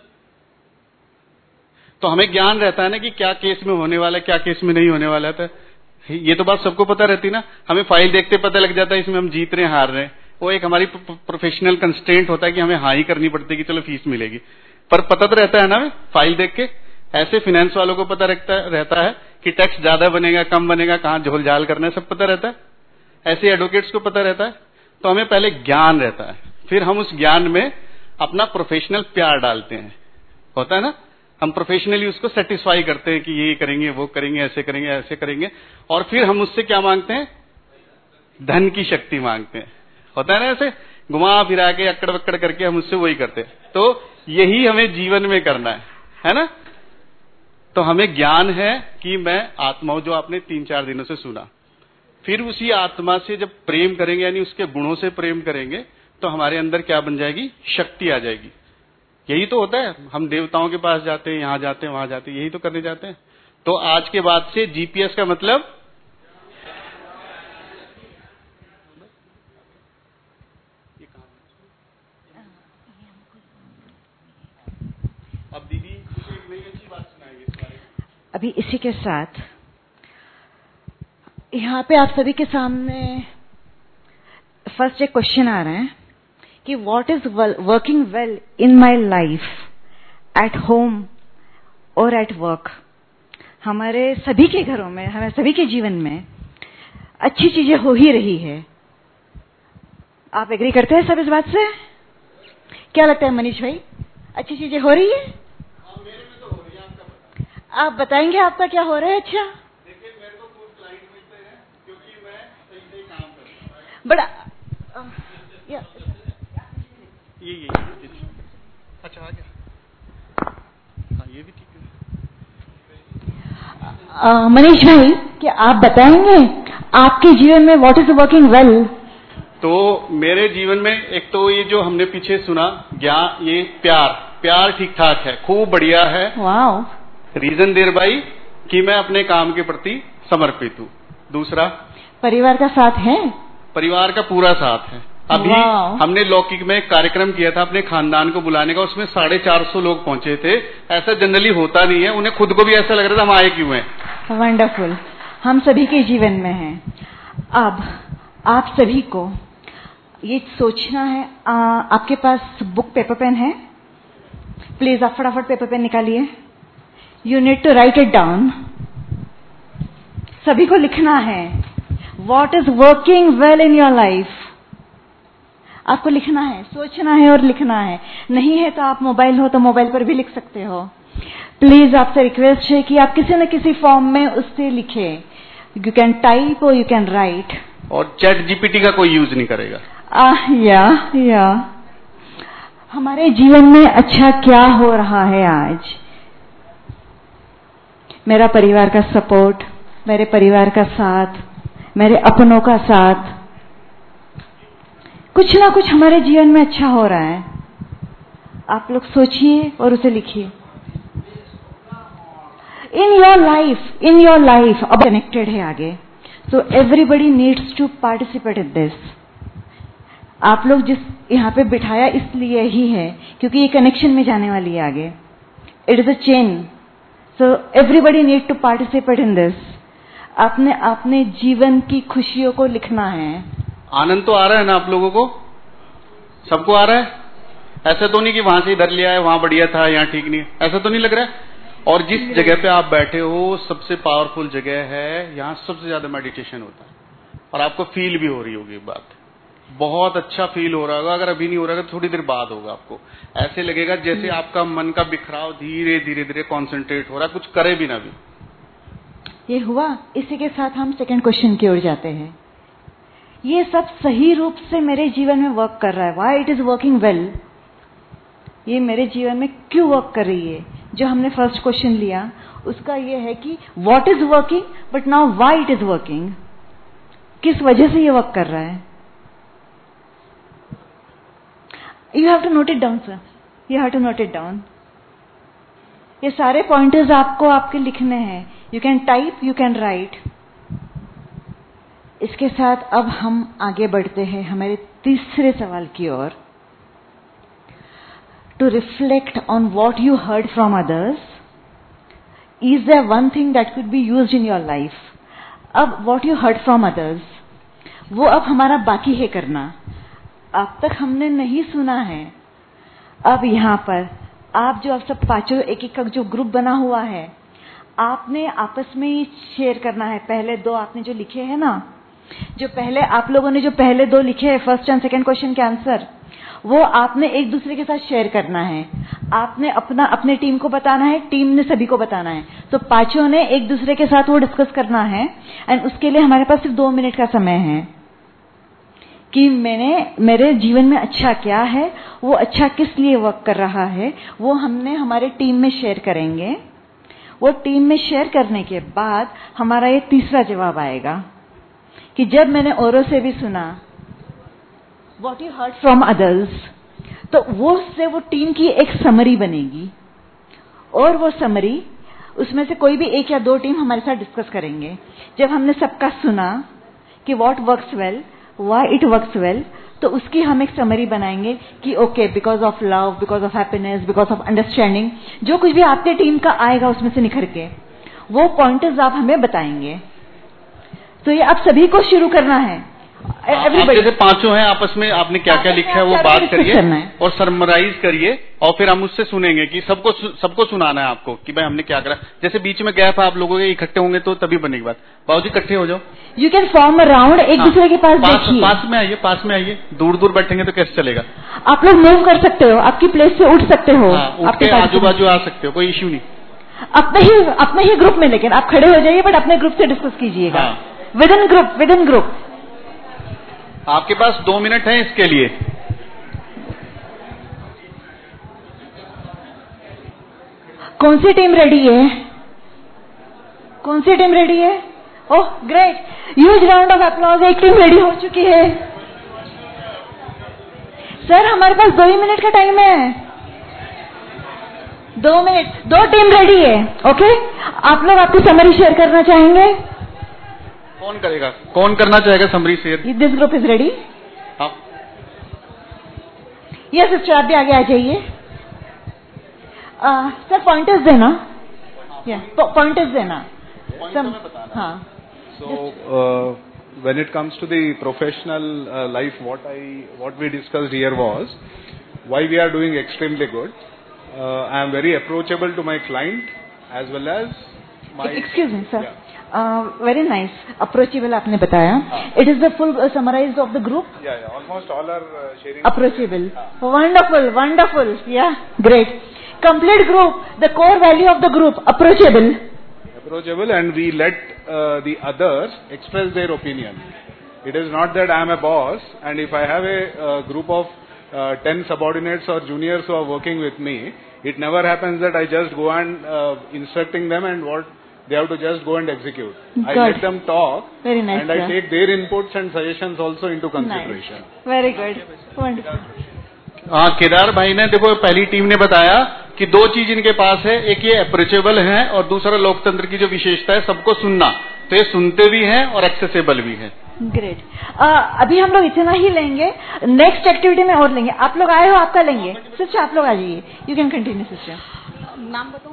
तो हमें ज्ञान रहता है ना कि क्या केस में होने वाला है, क्या केस में नहीं होने वाला था। ये तो बात सबको पता रहती ना। हमें फाइल देखते पता लग जाता है इसमें हम जीत रहे हैं, हार रहे हैं। वो एक हमारी प्रोफेशनल कंस्ट्रेंट होता है कि हमें हाँ ही करनी पड़ती है कि चलो फीस मिलेगी, पर पता तो रहता है ना फाइल देख के। ऐसे फाइनेंस वालों को पता रहता रहता है कि टैक्स ज्यादा बनेगा, कम बनेगा, कहां झोल झाल करना है, सब पता रहता है। ऐसे एडवोकेट्स को पता रहता है। तो हमें पहले ज्ञान रहता है, फिर हम उस ज्ञान में अपना प्रोफेशनल प्यार डालते हैं। होता है ना, हम प्रोफेशनली उसको सेटिस्फाई करते हैं कि ये करेंगे, वो करेंगे, ऐसे करेंगे, ऐसे करेंगे। और फिर हम उससे क्या मांगते हैं? धन की शक्ति मांगते हैं। होता है ना, ऐसे घुमा फिरा के अक्कड़ बक्कड़ करके हम उससे वही करते हैं। तो यही हमें जीवन में करना है, है ना। तो हमें ज्ञान है कि मैं आत्मा हूं, जो आपने तीन चार दिनों से सुना। फिर उसी आत्मा से जब प्रेम करेंगे, यानी उसके गुणों से प्रेम करेंगे, तो हमारे अंदर क्या बन जाएगी? शक्ति आ जाएगी। यही तो होता है, हम देवताओं के पास जाते हैं, यहां जाते हैं, वहां जाते हैं, यही तो करने जाते हैं। तो आज के बाद से जी पी एस का मतलब अब दीदी एक नई अच्छी बात सुनाएंगे इस बारे में। अभी इसी के साथ यहाँ पे आप सभी के सामने फर्स्ट एक क्वेश्चन आ रहा है कि what is working well in my life at home और एट वर्क। हमारे सभी के घरों में, हमारे सभी के जीवन में अच्छी चीजें हो ही रही है। आप एग्री करते हैं सब इस बात से? क्या लगता है मनीष भाई, अच्छी चीजें हो रही है? हाँ, मेरे में तो हो रही है, आपका पता। आप बताएंगे आपका क्या हो रहा है? अच्छा, देखिए मेरे को कुछ क्लाइंट मिलते हैं क्योंकि मैं सही सही काम करता हूँ। बड़ा आ, या, ये ये अच्छा आ गया। हाँ, ये भी ठीक है। मनीष भाई, क्या आप बताएंगे आपके जीवन में व्हाट इज वर्किंग वेल? तो मेरे जीवन में एक तो ये जो हमने पीछे सुना ज्ञान, ये प्यार प्यार ठीक ठाक है, खूब बढ़िया है। वाओ। रीजन देर बाई कि मैं अपने काम के प्रति समर्पित हूँ। दूसरा, परिवार का साथ है, परिवार का पूरा साथ है। अभी हमने लौकिक में एक कार्यक्रम किया था अपने खानदान को बुलाने का, उसमें साढ़े चार सौ लोग पहुंचे थे। ऐसा जनरली होता नहीं है, उन्हें खुद को भी ऐसा लग रहा था हम आए क्यों हैं। वंडरफुल, हम सभी के जीवन में है। अब आप सभी को ये सोचना है, आ, आपके पास बुक पेपर पेन है? प्लीज आप फटाफट पेपर पेन निकालिए। You need to write it down. सभी को लिखना है what is working well in your life. आपको लिखना है, सोचना है और लिखना है। नहीं है तो आप मोबाइल हो तो मोबाइल पर भी लिख सकते हो। प्लीज आपसे रिक्वेस्ट है कि आप किसी न किसी फॉर्म में उससे लिखे। यू कैन टाइप और यू कैन राइट। और चैट जी पी टी का कोई यूज नहीं करेगा। आह या या हमारे जीवन में अच्छा क्या हो रहा है आज? मेरा परिवार का सपोर्ट, मेरे परिवार का साथ, मेरे अपनों का साथ, कुछ ना कुछ हमारे जीवन में अच्छा हो रहा है। आप लोग सोचिए और उसे लिखिए। In your life, in your life अब कनेक्टेड है आगे। So everybody needs to participate in this. आप लोग जिस यहाँ पे बिठाया इसलिए ही है क्योंकि ये कनेक्शन में जाने वाली है आगे। It is a chain, so everybody need to participate in this. आपने अपने जीवन की खुशियों को लिखना है। आनंद तो आ रहा है ना आप लोगों को? सबको आ रहा है? ऐसा तो नहीं कि वहां से इधर लिया है, वहां बढ़िया था, यहाँ ठीक नहीं, ऐसा तो नहीं लग रहा है? और जिस जगह पे आप बैठे हो सबसे पावरफुल जगह है, यहाँ सबसे ज्यादा मेडिटेशन होता है। और आपको फील भी हो रही होगी बात, बहुत अच्छा फील हो रहा होगा। अगर अभी नहीं हो रहा है तो थोड़ी देर बाद होगा। आपको ऐसे लगेगा जैसे आपका मन का बिखराव धीरे धीरे धीरे कॉन्सेंट्रेट हो रहा है, कुछ करे भी ना भी। ये हुआ। इसी के साथ हम सेकंड क्वेश्चन की ओर जाते हैं ये सब सही रूप से मेरे जीवन में वर्क कर रहा है, why it is working well, ये मेरे जीवन में क्यों वर्क कर रही है। जो हमने फर्स्ट क्वेश्चन लिया उसका ये है कि what is working, but now why it is working, किस वजह से ये वर्क कर रहा है। You have to note it down sir, you have to note it down. ये सारे पॉइंटर्स आपको आपके लिखने हैं, you can type, you can write. इसके साथ अब हम आगे बढ़ते हैं हमारे तीसरे सवाल की ओर। To reflect on what you heard from others, is there one thing that could be used in your life. अब what you heard from others वो अब हमारा बाकी है करना। अब तक हमने नहीं सुना है, अब यहाँ पर आप जो अब सब पांचों एक एक का जो ग्रुप बना हुआ है, आपने आपस में ही शेयर करना है। पहले दो आपने जो लिखे हैं ना, जो पहले आप लोगों ने जो पहले दो लिखे हैं फर्स्ट एंड सेकंड क्वेश्चन के आंसर, वो आपने एक दूसरे के साथ शेयर करना है। आपने अपना अपने टीम को बताना है, टीम ने सभी को बताना है। तो पांचों ने एक दूसरे के साथ वो डिस्कस करना है एंड उसके लिए हमारे पास सिर्फ दो मिनट का समय है कि मैंने मेरे जीवन में अच्छा क्या है, वो अच्छा किस लिए वर्क कर रहा है, वो हमने हमारे टीम में शेयर करेंगे। वो टीम में शेयर करने के बाद हमारा ये तीसरा जवाब आएगा कि जब मैंने औरों से भी सुना what you heard from others, तो वो उससे वो टीम की एक समरी बनेगी और वो समरी उसमें से कोई भी एक या दो टीम हमारे साथ डिस्कस करेंगे। जब हमने सबका सुना कि what works well, why it works well, तो उसकी हम एक समरी बनाएंगे कि okay because of love, because of happiness, because of understanding, जो कुछ भी आपके टीम का आएगा उसमें से निखर के वो पॉइंटर्स आप हमें बताएंगे। तो ये आप सभी को शुरू करना है। आप जैसे पांचों हैं आपस में आपने क्या क्या लिखा है वो बात करिए और समराइज करिए और फिर हम उससे सुनेंगे कि सबको सबको सुनाना है आपको कि भाई हमने क्या करा। जैसे बीच में गैप आप लोगों के इकट्ठे होंगे तो तभी बनेगी बात। बाबू जी इकट्ठे हो जाओ, you can form a round, एक दूसरे के पास देखिए। पास में आइए, पास में आइए, दूर दूर बैठेंगे तो कैसे चलेगा। आप लोग मूव कर सकते हो, आपकी प्लेस से उठ सकते हो, आपके आजू बाजू आ सकते हो, कोई इश्यू नहीं। अपने ही अपने ही ग्रुप में, लेकिन आप खड़े हो जाइए बट अपने ग्रुप से डिस्कस कीजिएगा। Within group, within group. आपके पास दो मिनट है इसके लिए। कौन सी टीम रेडी है? कौन सी टीम रेडी है? Oh great, huge round of applause. एक टीम रेडी हो चुकी है। सर हमारे पास दो ही मिनट का टाइम है, दो मिनट, दो टीम रेडी है। ओके, आप लोग आपकी समरी शेयर करना चाहेंगे? कौन करेगा, कौन करना चाहेगा summary share? This group is ready. हाँ यस सिस्टर, आप भी आगे आ जाइए। सर पॉइंटर्स देना, पॉइंटर्स देना। हाँ। So uh, when it comes to the professional uh, life, what I what we discussed here was why we are doing extremely good. Uh, I am very approachable to my client as well as my. Excuse me, sir. Very nice, approachable आपने बताया। It is the full summarise of the group. Almost all are sharing. Approachable, wonderful wonderful, या great. Complete group, the core value of the group, approachable. Approachable, and we let uh, the others express their opinion. It is not that I am a boss, and if I have a uh, group of uh, ten subordinates or juniors who are working with me, it never happens that I just go and uh, instructing them and what they have to just go and execute. Good. I let them talk. Very nice, and I sir. take their inputs and suggestions also into consideration. Nice. Very good. Wonderful. हाँ, केदार भाई ने देखो पहली team ने बताया कि दो चीज इनके पास है, एक ये अप्रोचेबल है और दूसरा लोकतंत्र की जो विशेषता है सबको सुनना। तो ये सुनते भी हैं और एक्सेसिबल भी है। ग्रेट। अभी हम लोग इतना ही लेंगे, नेक्स्ट एक्टिविटी में और लेंगे। आप लोग आए हो, आपका लेंगे। सिस्टर आप लोग आ जाइए, यू कैन कंटिन्यू सिस्टर। नाम बताऊँ?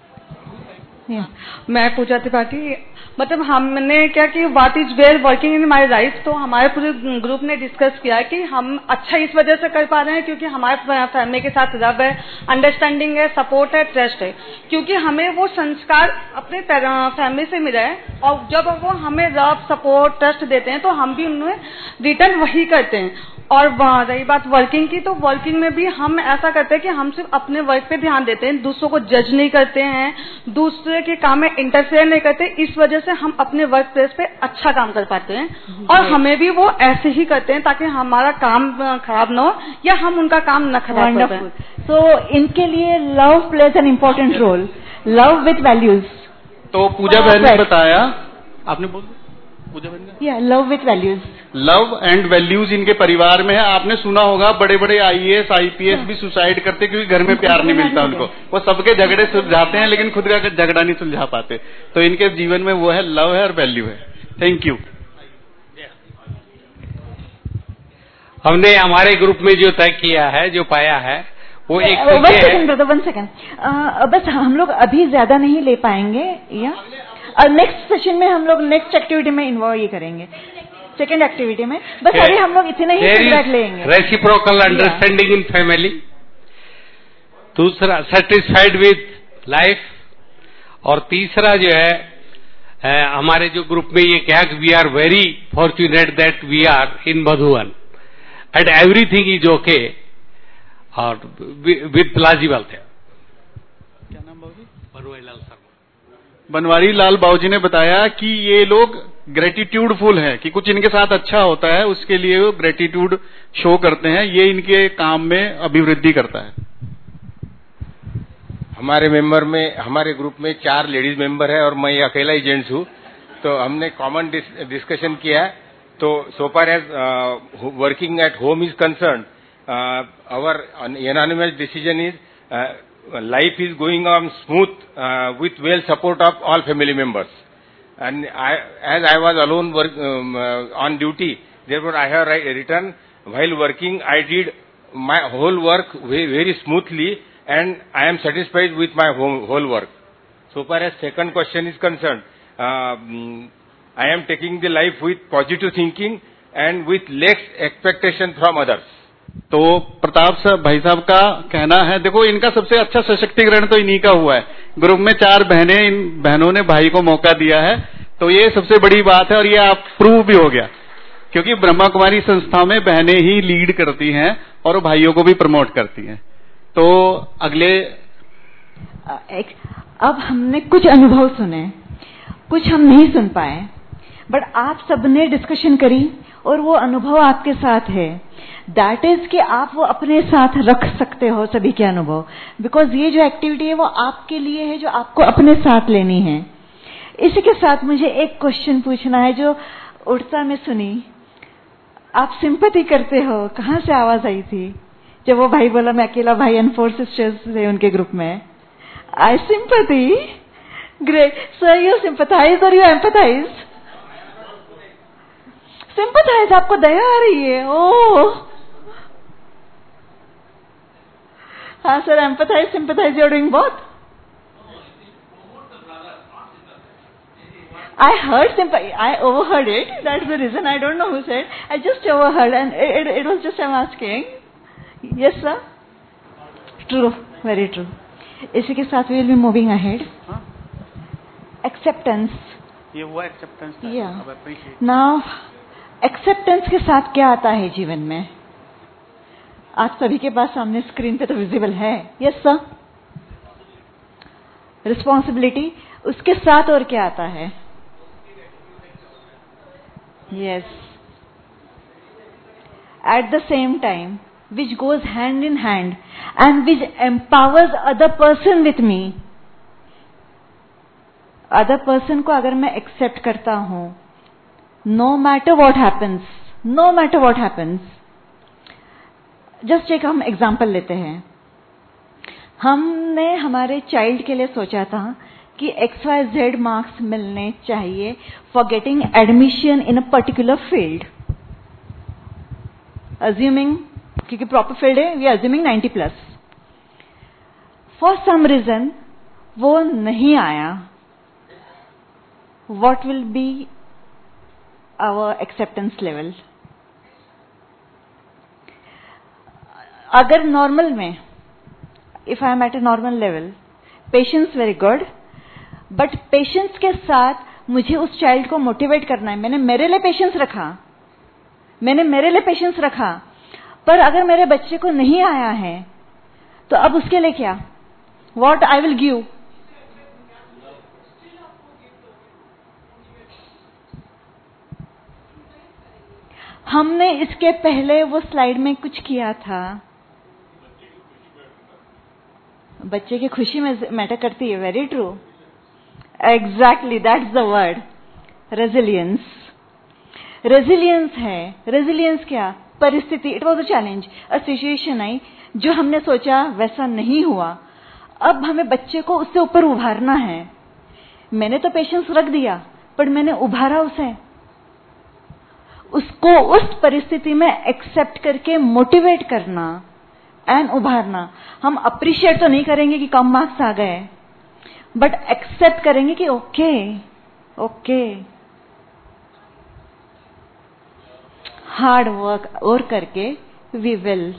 मैं पूजा त्रिपाठी। मतलब हमने क्या कि what is well working in my life, तो हमारे पूरे ग्रुप ने डिस्कस किया कि हम अच्छा इस वजह से कर पा रहे हैं क्योंकि हमारे फैमिली के साथ लव है, अंडरस्टैंडिंग है, सपोर्ट है, ट्रस्ट है। क्योंकि हमें वो संस्कार अपने फैमिली से मिला है और जब वो हमें लव, सपोर्ट, ट्रस्ट देते हैं तो हम भी उन्हें रिटर्न वही करते हैं। और वहाँ रही बात वर्किंग की, तो वर्किंग में भी हम ऐसा करते हैं कि हम सिर्फ अपने वर्क पे ध्यान देते हैं, दूसरों को जज नहीं करते हैं, दूसरे के काम में इंटरफेयर नहीं करते। इस वजह से हम अपने वर्क प्लेस पे अच्छा काम कर पाते हैं और हमें भी वो ऐसे ही करते हैं ताकि हमारा काम खराब ना हो या हम उनका काम न खराब कर पाए। सो इनके लिए love plays an important role, love with values. तो पूजा बहन ने बताया, आपने बोल पूजा बहन ने या love with values, love and values इनके परिवार में है। आपने सुना होगा बड़े बड़े आईएएस आईपीएस भी सुसाइड करते क्योंकि घर में प्यार नहीं मिलता उनको। वो सबके झगड़े सुलझाते हैं लेकिन खुद का झगड़ा नहीं सुलझा पाते। तो इनके जीवन में वो है, लव है और वैल्यू है। Thank you. हमने हमारे ग्रुप में जो तय किया है, जो पाया है, वो एक one second brother, one second, बस हम लोग अभी ज्यादा नहीं ले पाएंगे, या नेक्स्ट सेशन में हम लोग नेक्स्ट एक्टिविटी में इन्वॉल्व ये करेंगे, सेकेंड एक्टिविटी में। बस अभी हम लोग इतने ही फीडबैक लेंगे। रेसिप्रोकल अंडरस्टैंडिंग इन फैमिली, दूसरा सेटिस्फाइड विद लाइफ, और तीसरा जो है है हमारे जो ग्रुप में ये क्या, we are very fortunate that we are in Madhuban and everything is okay, और विद प्लाजिबल थे। क्या नाम बाबूजी? बनवारी लाल शर्मा। बनवारी लाल बाबूजी ने बताया कि ये लोग ग्रेटिट्यूडफुल है कि कुछ इनके साथ अच्छा होता है, उसके लिए वो ग्रेटिट्यूड शो करते हैं। ये इनके काम में अभिवृद्धि करता है। हमारे मेंबर में, हमारे ग्रुप में चार लेडीज मेंबर है और मैं अकेला ही जेंट्स हूँ। तो हमने कॉमन डिस्कशन किया है। तो so far as working at home is concern, our unanimous decision is life is going on smooth uh, with well support of all family members. And I, as I was alone work, um, uh, on duty, therefore I have written, while working I did my whole work very, very smoothly and I am satisfied with my whole, whole work. So far as second question is concerned, um, I am taking the life with positive thinking and with less expectation from others. तो प्रताप साहब भाई साहब का कहना है, देखो इनका सबसे अच्छा सशक्तिकरण तो इन्हीं का हुआ है। ग्रुप में चार बहनें, इन बहनों ने भाई को मौका दिया है, तो ये सबसे बड़ी बात है और ये आप प्रूव भी हो गया, क्योंकि ब्रह्मा कुमारी संस्था में बहनें ही लीड करती हैं और भाइयों को भी प्रमोट करती हैं। तो अगले एक, अब हमने कुछ अनुभव सुने, कुछ हम नहीं सुन पाए, बट आप सबने डिस्कशन करी और वो अनुभव आपके साथ है। दैट इज कि आप वो अपने साथ रख सकते हो सभी के अनुभव, बिकॉज ये जो एक्टिविटी है वो आपके लिए है, जो आपको अपने साथ लेनी है। इसी के साथ मुझे एक क्वेश्चन पूछना है जो उड़ता में सुनी। आप सिंपैथी करते हो, कहाँ से आवाज आई थी जब वो भाई बोला मैं अकेला भाई एंड फोर सिस्टर्स थे उनके ग्रुप में? I sympathy, great sir. You sympathize और यू एम्पैथाइज? सिंपैथाइज, आपको दया आ रही है। ओह हाँ sir, empathize sympathize you are doing both. I heard sympathy. I overheard it. That's the reason. I don't know who said. I just overheard, and it, it, it was just I'm asking. Yes, sir. True. Very true. इसी के साथ we will be moving ahead. Acceptance. ये हुआ acceptance. Yeah. Now, acceptance के साथ क्या आता है जीवन में? आप सभी के पास सामने स्क्रीन पे तो विजिबल है. Yes, sir. Responsibility. उसके साथ और क्या आता है? Yes. At the same time, which goes hand in hand and which empowers other person with me. Other person को अगर मैं accept करता हूँ, no matter what happens, no matter what happens. Just एक हम example लेते हैं. हमने हमारे child के लिए सोचा था कि एक्स वाई जेड मार्क्स मिलने चाहिए for getting admission in a particular field. Assuming, क्योंकि प्रॉपर फील्ड है, we assuming ninety plus. For some reason वो नहीं आया. What will be our acceptance level? अगर नॉर्मल में, if I am at a normal level, patience very good, but patience के साथ मुझे उस चाइल्ड को मोटिवेट करना है. मैंने मेरे लिए पेशेंस रखा, मैंने मेरे लिए पेशेंस रखा, पर अगर मेरे बच्चे को नहीं आया है तो अब उसके लिए क्या? What I will give? हमने इसके पहले वो स्लाइड में कुछ किया था, बच्चे की खुशी में मैटर करती है. Very true, exactly, that's the word, resilience. Resilience है. रेजिलियंस क्या? परिस्थिति. It was a challenge, a situation I, जो हमने सोचा वैसा नहीं हुआ. अब हमें बच्चे को उससे ऊपर उभारना है. मैंने तो पेशेंस रख दिया, पर मैंने उभारा उसे, उसको उस परिस्थिति में एक्सेप्ट करके मोटिवेट करना एंड उभारना. हम अप्रिशिएट तो नहीं करेंगे कि कम मार्क्स आ गए, बट एक्सेप्ट करेंगे कि ओके ओके हार्ड वर्क और करके वी विल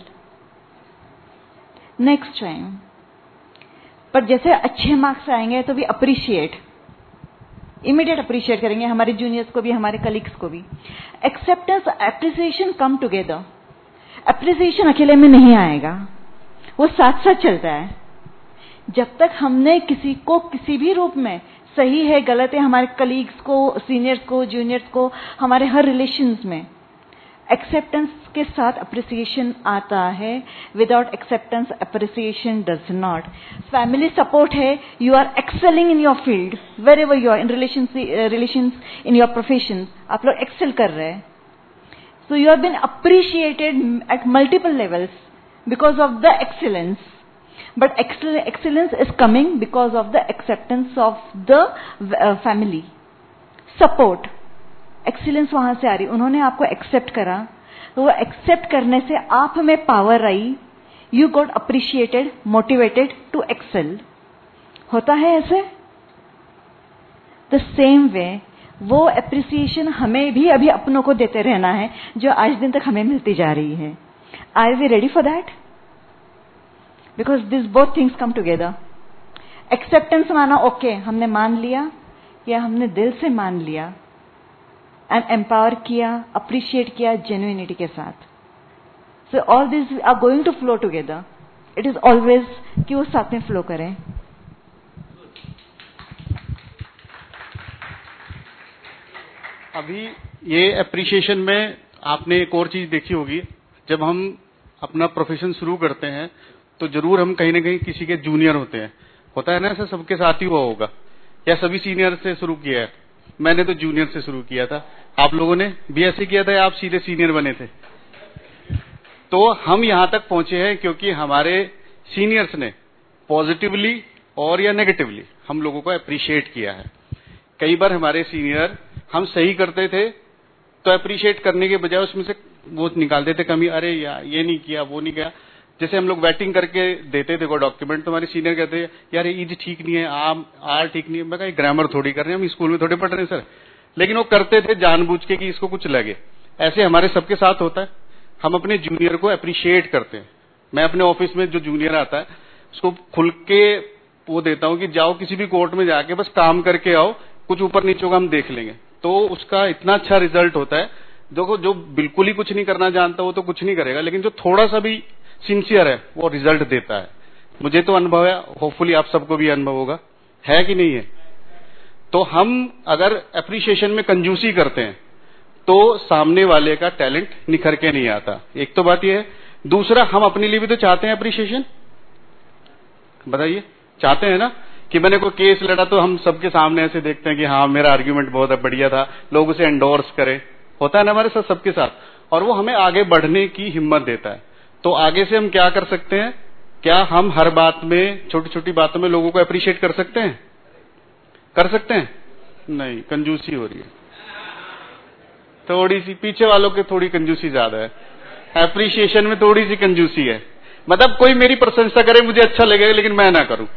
नेक्स्ट टाइम. पर जैसे अच्छे मार्क्स आएंगे तो वी अप्रिशिएट, इमीडिएट अप्रिशिएट करेंगे हमारे जूनियर्स को भी, हमारे कलीग्स को भी. Acceptance, appreciation come together. Appreciation अकेले में नहीं आएगा, वो साथ साथ चलता है. जब तक हमने किसी को किसी भी रूप में, सही है गलत है, हमारे कलीग्स को, सीनियर्स को, जूनियर्स को, हमारे हर रिलेशंस में एक्सेप्टेंस के साथ अप्रिसिएशन आता है. Without acceptance appreciation does not. Family support है, you are excelling in your field, wherever you are, in relation relations in your profession, आप लोग एक्सेल कर रहे हैं. So you have been appreciated at multiple levels because of the excellence. But excellence is coming because of the acceptance of the family support. Excellence वहां से आ रही. उन्होंने आपको एक्सेप्ट करा, तो वो एक्सेप्ट करने से आप में पावर आई. You got appreciated, motivated to excel. होता है ऐसे. द सेम वे वो अप्रिसिएशन हमें भी अभी अपनों को देते रहना है, जो आज दिन तक हमें मिलती जा रही है. Are we ready for that? Because this both things come together. Acceptance माना, ओके okay, हमने मान लिया, या हमने दिल से मान लिया एंड एम्पावर किया, अप्रिशिएट किया जेन्युइनिटी के साथ. So all this are going to flow together. It is always कि वो साथ में फ्लो करें. अभी ये अप्रिशिएशन में आपने एक और चीज देखी होगी, जब हम अपना प्रोफेशन शुरू करते हैं तो जरूर हम कहीं ना कहीं किसी के जूनियर होते हैं. होता है ना, ऐसा सबके साथ ही हुआ होगा, या सभी सीनियर से शुरू किया है. मैंने तो जूनियर से शुरू किया था, आप लोगों ने भी ऐसे किया था, या आप सीधे सीनियर बने थे? तो हम यहां तक पहुंचे हैं क्योंकि हमारे सीनियर्स ने पॉजिटिवली और या नेगेटिवली हम लोगों को अप्रिशिएट किया है. कई बार हमारे सीनियर हम सही करते थे तो अप्रिशिएट करने के बजाय उसमें से वो निकाल देते कमी, अरे यार ये नहीं किया, वो नहीं किया. जैसे हम लोग बैटिंग करके देते थे कोई डॉक्यूमेंट, तो हमारे सीनियर कहते हैं यार ये इज ठीक नहीं है, आम आर ठीक नहीं है. मैं कहा ग्रामर थोड़ी कर रहे हैं, हम स्कूल में थोड़े पढ़ रहे हैं सर. लेकिन वो करते थे जानबूझ के कि इसको कुछ लगे. ऐसे हमारे सबके साथ होता है. हम अपने जूनियर को अप्रिशिएट करते हैं. मैं अपने ऑफिस में जो जूनियर आता है उसको खुल के वो देता हूं कि जाओ किसी भी कोर्ट में जाके बस काम करके आओ, कुछ ऊपर नीचे होगा हम देख लेंगे. तो उसका इतना अच्छा रिजल्ट होता है. देखो जो बिल्कुल ही कुछ नहीं करना जानता वो तो कुछ नहीं करेगा, लेकिन जो थोड़ा सा भी सिंसियर है वो रिजल्ट देता है. मुझे तो अनुभव है, होपफुली आप सबको भी अनुभव होगा, है कि नहीं है? तो हम अगर अप्रिशिएशन में कंजूसी करते हैं तो सामने वाले का टैलेंट निखर के नहीं आता. एक तो बात यह है. दूसरा, हम अपने लिए भी तो चाहते हैं अप्रिशिएशन. बताइए, चाहते हैं ना कि मैंने कोई केस लड़ा तो हम सबके सामने ऐसे देखते हैं कि हाँ मेरा आर्ग्यूमेंट बहुत बढ़िया था, लोग उसे एंडोर्स करें. होता है ना हमारे साथ सबके साथ, और वो हमें आगे बढ़ने की हिम्मत देता है. तो आगे से हम क्या कर सकते हैं? क्या हम हर बात में, छोटी छोटी बातों में लोगों को अप्रिशिएट कर सकते हैं? कर सकते हैं? नहीं, कंजूसी हो रही है थोड़ी सी. पीछे वालों के थोड़ी कंजूसी ज्यादा है, अप्रिशिएशन में थोड़ी सी कंजूसी है. मतलब कोई मेरी प्रशंसा करे मुझे अच्छा लगेगा, लेकिन मैं ना करूं.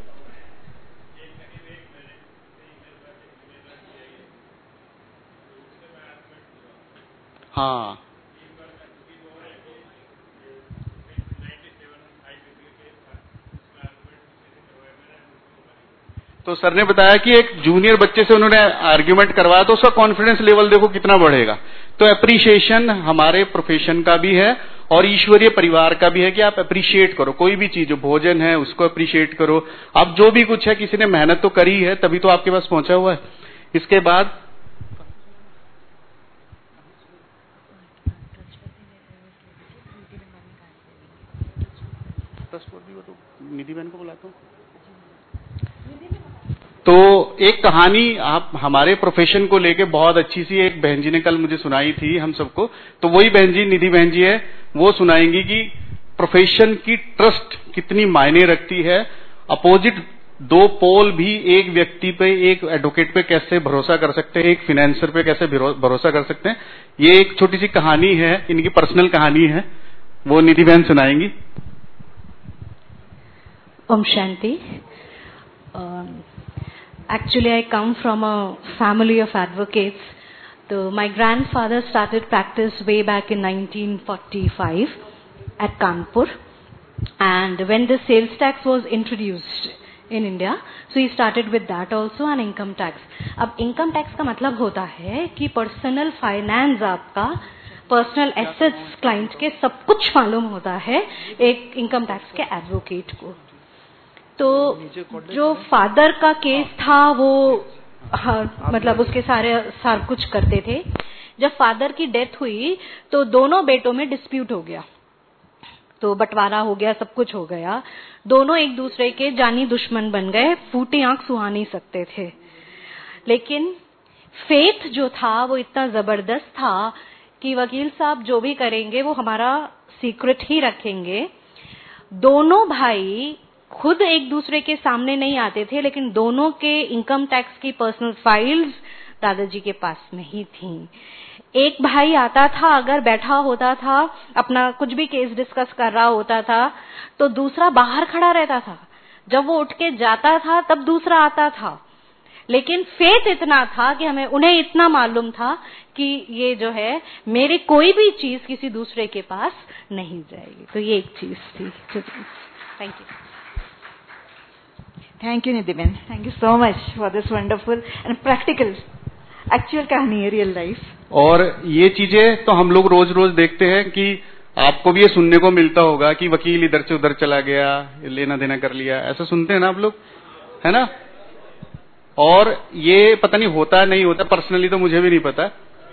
हाँ, तो सर ने बताया कि एक जूनियर बच्चे से उन्होंने आर्ग्यूमेंट करवाया तो उसका कॉन्फिडेंस लेवल देखो कितना बढ़ेगा. तो एप्रिशिएशन हमारे प्रोफेशन का भी है और ईश्वरीय परिवार का भी है कि आप अप्रिशिएट करो, कोई भी चीज, जो भोजन है उसको अप्रिशिएट करो। अब जो भी कुछ है, किसी ने मेहनत तो करी है तभी तो आपके पास पहुंचा हुआ है। इसके बाद निधि बहन को बुलाता हूँ। तो एक कहानी आप हमारे प्रोफेशन को लेके बहुत अच्छी सी एक बहन जी ने कल मुझे सुनाई थी हम सबको, तो वही बहन जी, निधि बहन जी है, वो सुनाएंगी कि प्रोफेशन की ट्रस्ट कितनी मायने रखती है। अपोजिट दो पोल भी एक व्यक्ति पे, एक एडवोकेट पे कैसे भरोसा कर सकते हैं, एक फाइनेंसर पे कैसे भरोसा कर सकते हैं। ये एक छोटी सी कहानी है, इनकी पर्सनल कहानी है, वो निधि बहन सुनाएंगी। Om Shanti. Um, actually, I come from a family of advocates. So my grandfather started practice way back in nineteen forty-five at Kanpur. And when the sales tax was introduced in India, so he started with that also and income tax. अब income tax का मतलब होता है कि personal finance आपका, personal assets client के सब कुछ मालूम होता है एक इनकम टैक्स के एडवोकेट को। तो जो फादर का केस था वो हाँ, मतलब उसके सारे सार कुछ करते थे। जब फादर की डेथ हुई तो दोनों बेटों में डिस्प्यूट हो गया, तो बंटवारा हो गया, सब कुछ हो गया। दोनों एक दूसरे के जानी दुश्मन बन गए, फूटी आंख सुहा नहीं सकते थे। लेकिन फेथ जो था वो इतना जबरदस्त था कि वकील साहब जो भी करेंगे वो हमारा सीक्रेट ही रखेंगे। दोनों भाई खुद एक दूसरे के सामने नहीं आते थे, लेकिन दोनों के इनकम टैक्स की पर्सनल फाइल्स दादाजी के पास नहीं थी। एक भाई आता था, अगर बैठा होता था, अपना कुछ भी केस डिस्कस कर रहा होता था, तो दूसरा बाहर खड़ा रहता था। जब वो उठ के जाता था तब दूसरा आता था। लेकिन फेथ इतना था कि हमें उन्हें इतना मालूम था कि ये जो है मेरी कोई भी चीज किसी दूसरे के पास नहीं जाएगी। तो ये एक चीज थी। Thank you. Thank you, Nidhi Ben. Thank you so much for this wonderful and practical, actual कहानी है, real life. और ये चीजें तो हम लोग रोज रोज देखते हैं कि आपको भी ये सुनने को मिलता होगा कि वकील इधर से उधर चला गया, लेना देना कर लिया, ऐसा सुनते हैं ना आप लोग, है ना। और ये पता नहीं होता नहीं होता, पर्सनली तो मुझे भी नहीं पता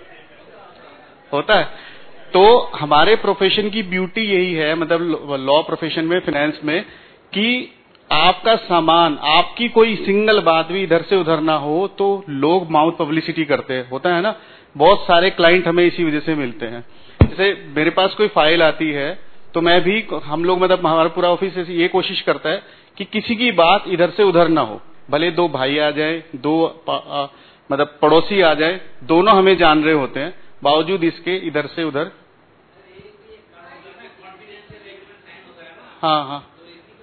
होता है। तो हमारे प्रोफेशन की ब्यूटी यही है, मतलब लॉ प्रोफेशन में, फाइनेंस में, कि आपका सामान, आपकी कोई सिंगल बात भी इधर से उधर ना हो तो लोग माउथ पब्लिसिटी करते हैं, होता है ना। बहुत सारे क्लाइंट हमें इसी वजह से मिलते हैं। जैसे मेरे पास कोई फाइल आती है तो मैं भी, हम लोग मतलब हमारा पूरा ऑफिस ये कोशिश करता है कि किसी की बात इधर से उधर ना हो। भले दो भाई आ जाए, दो आ, मतलब पड़ोसी आ जाए, दोनों हमें जान रहे होते हैं, बावजूद इसके इधर से उधर। हाँ हाँ,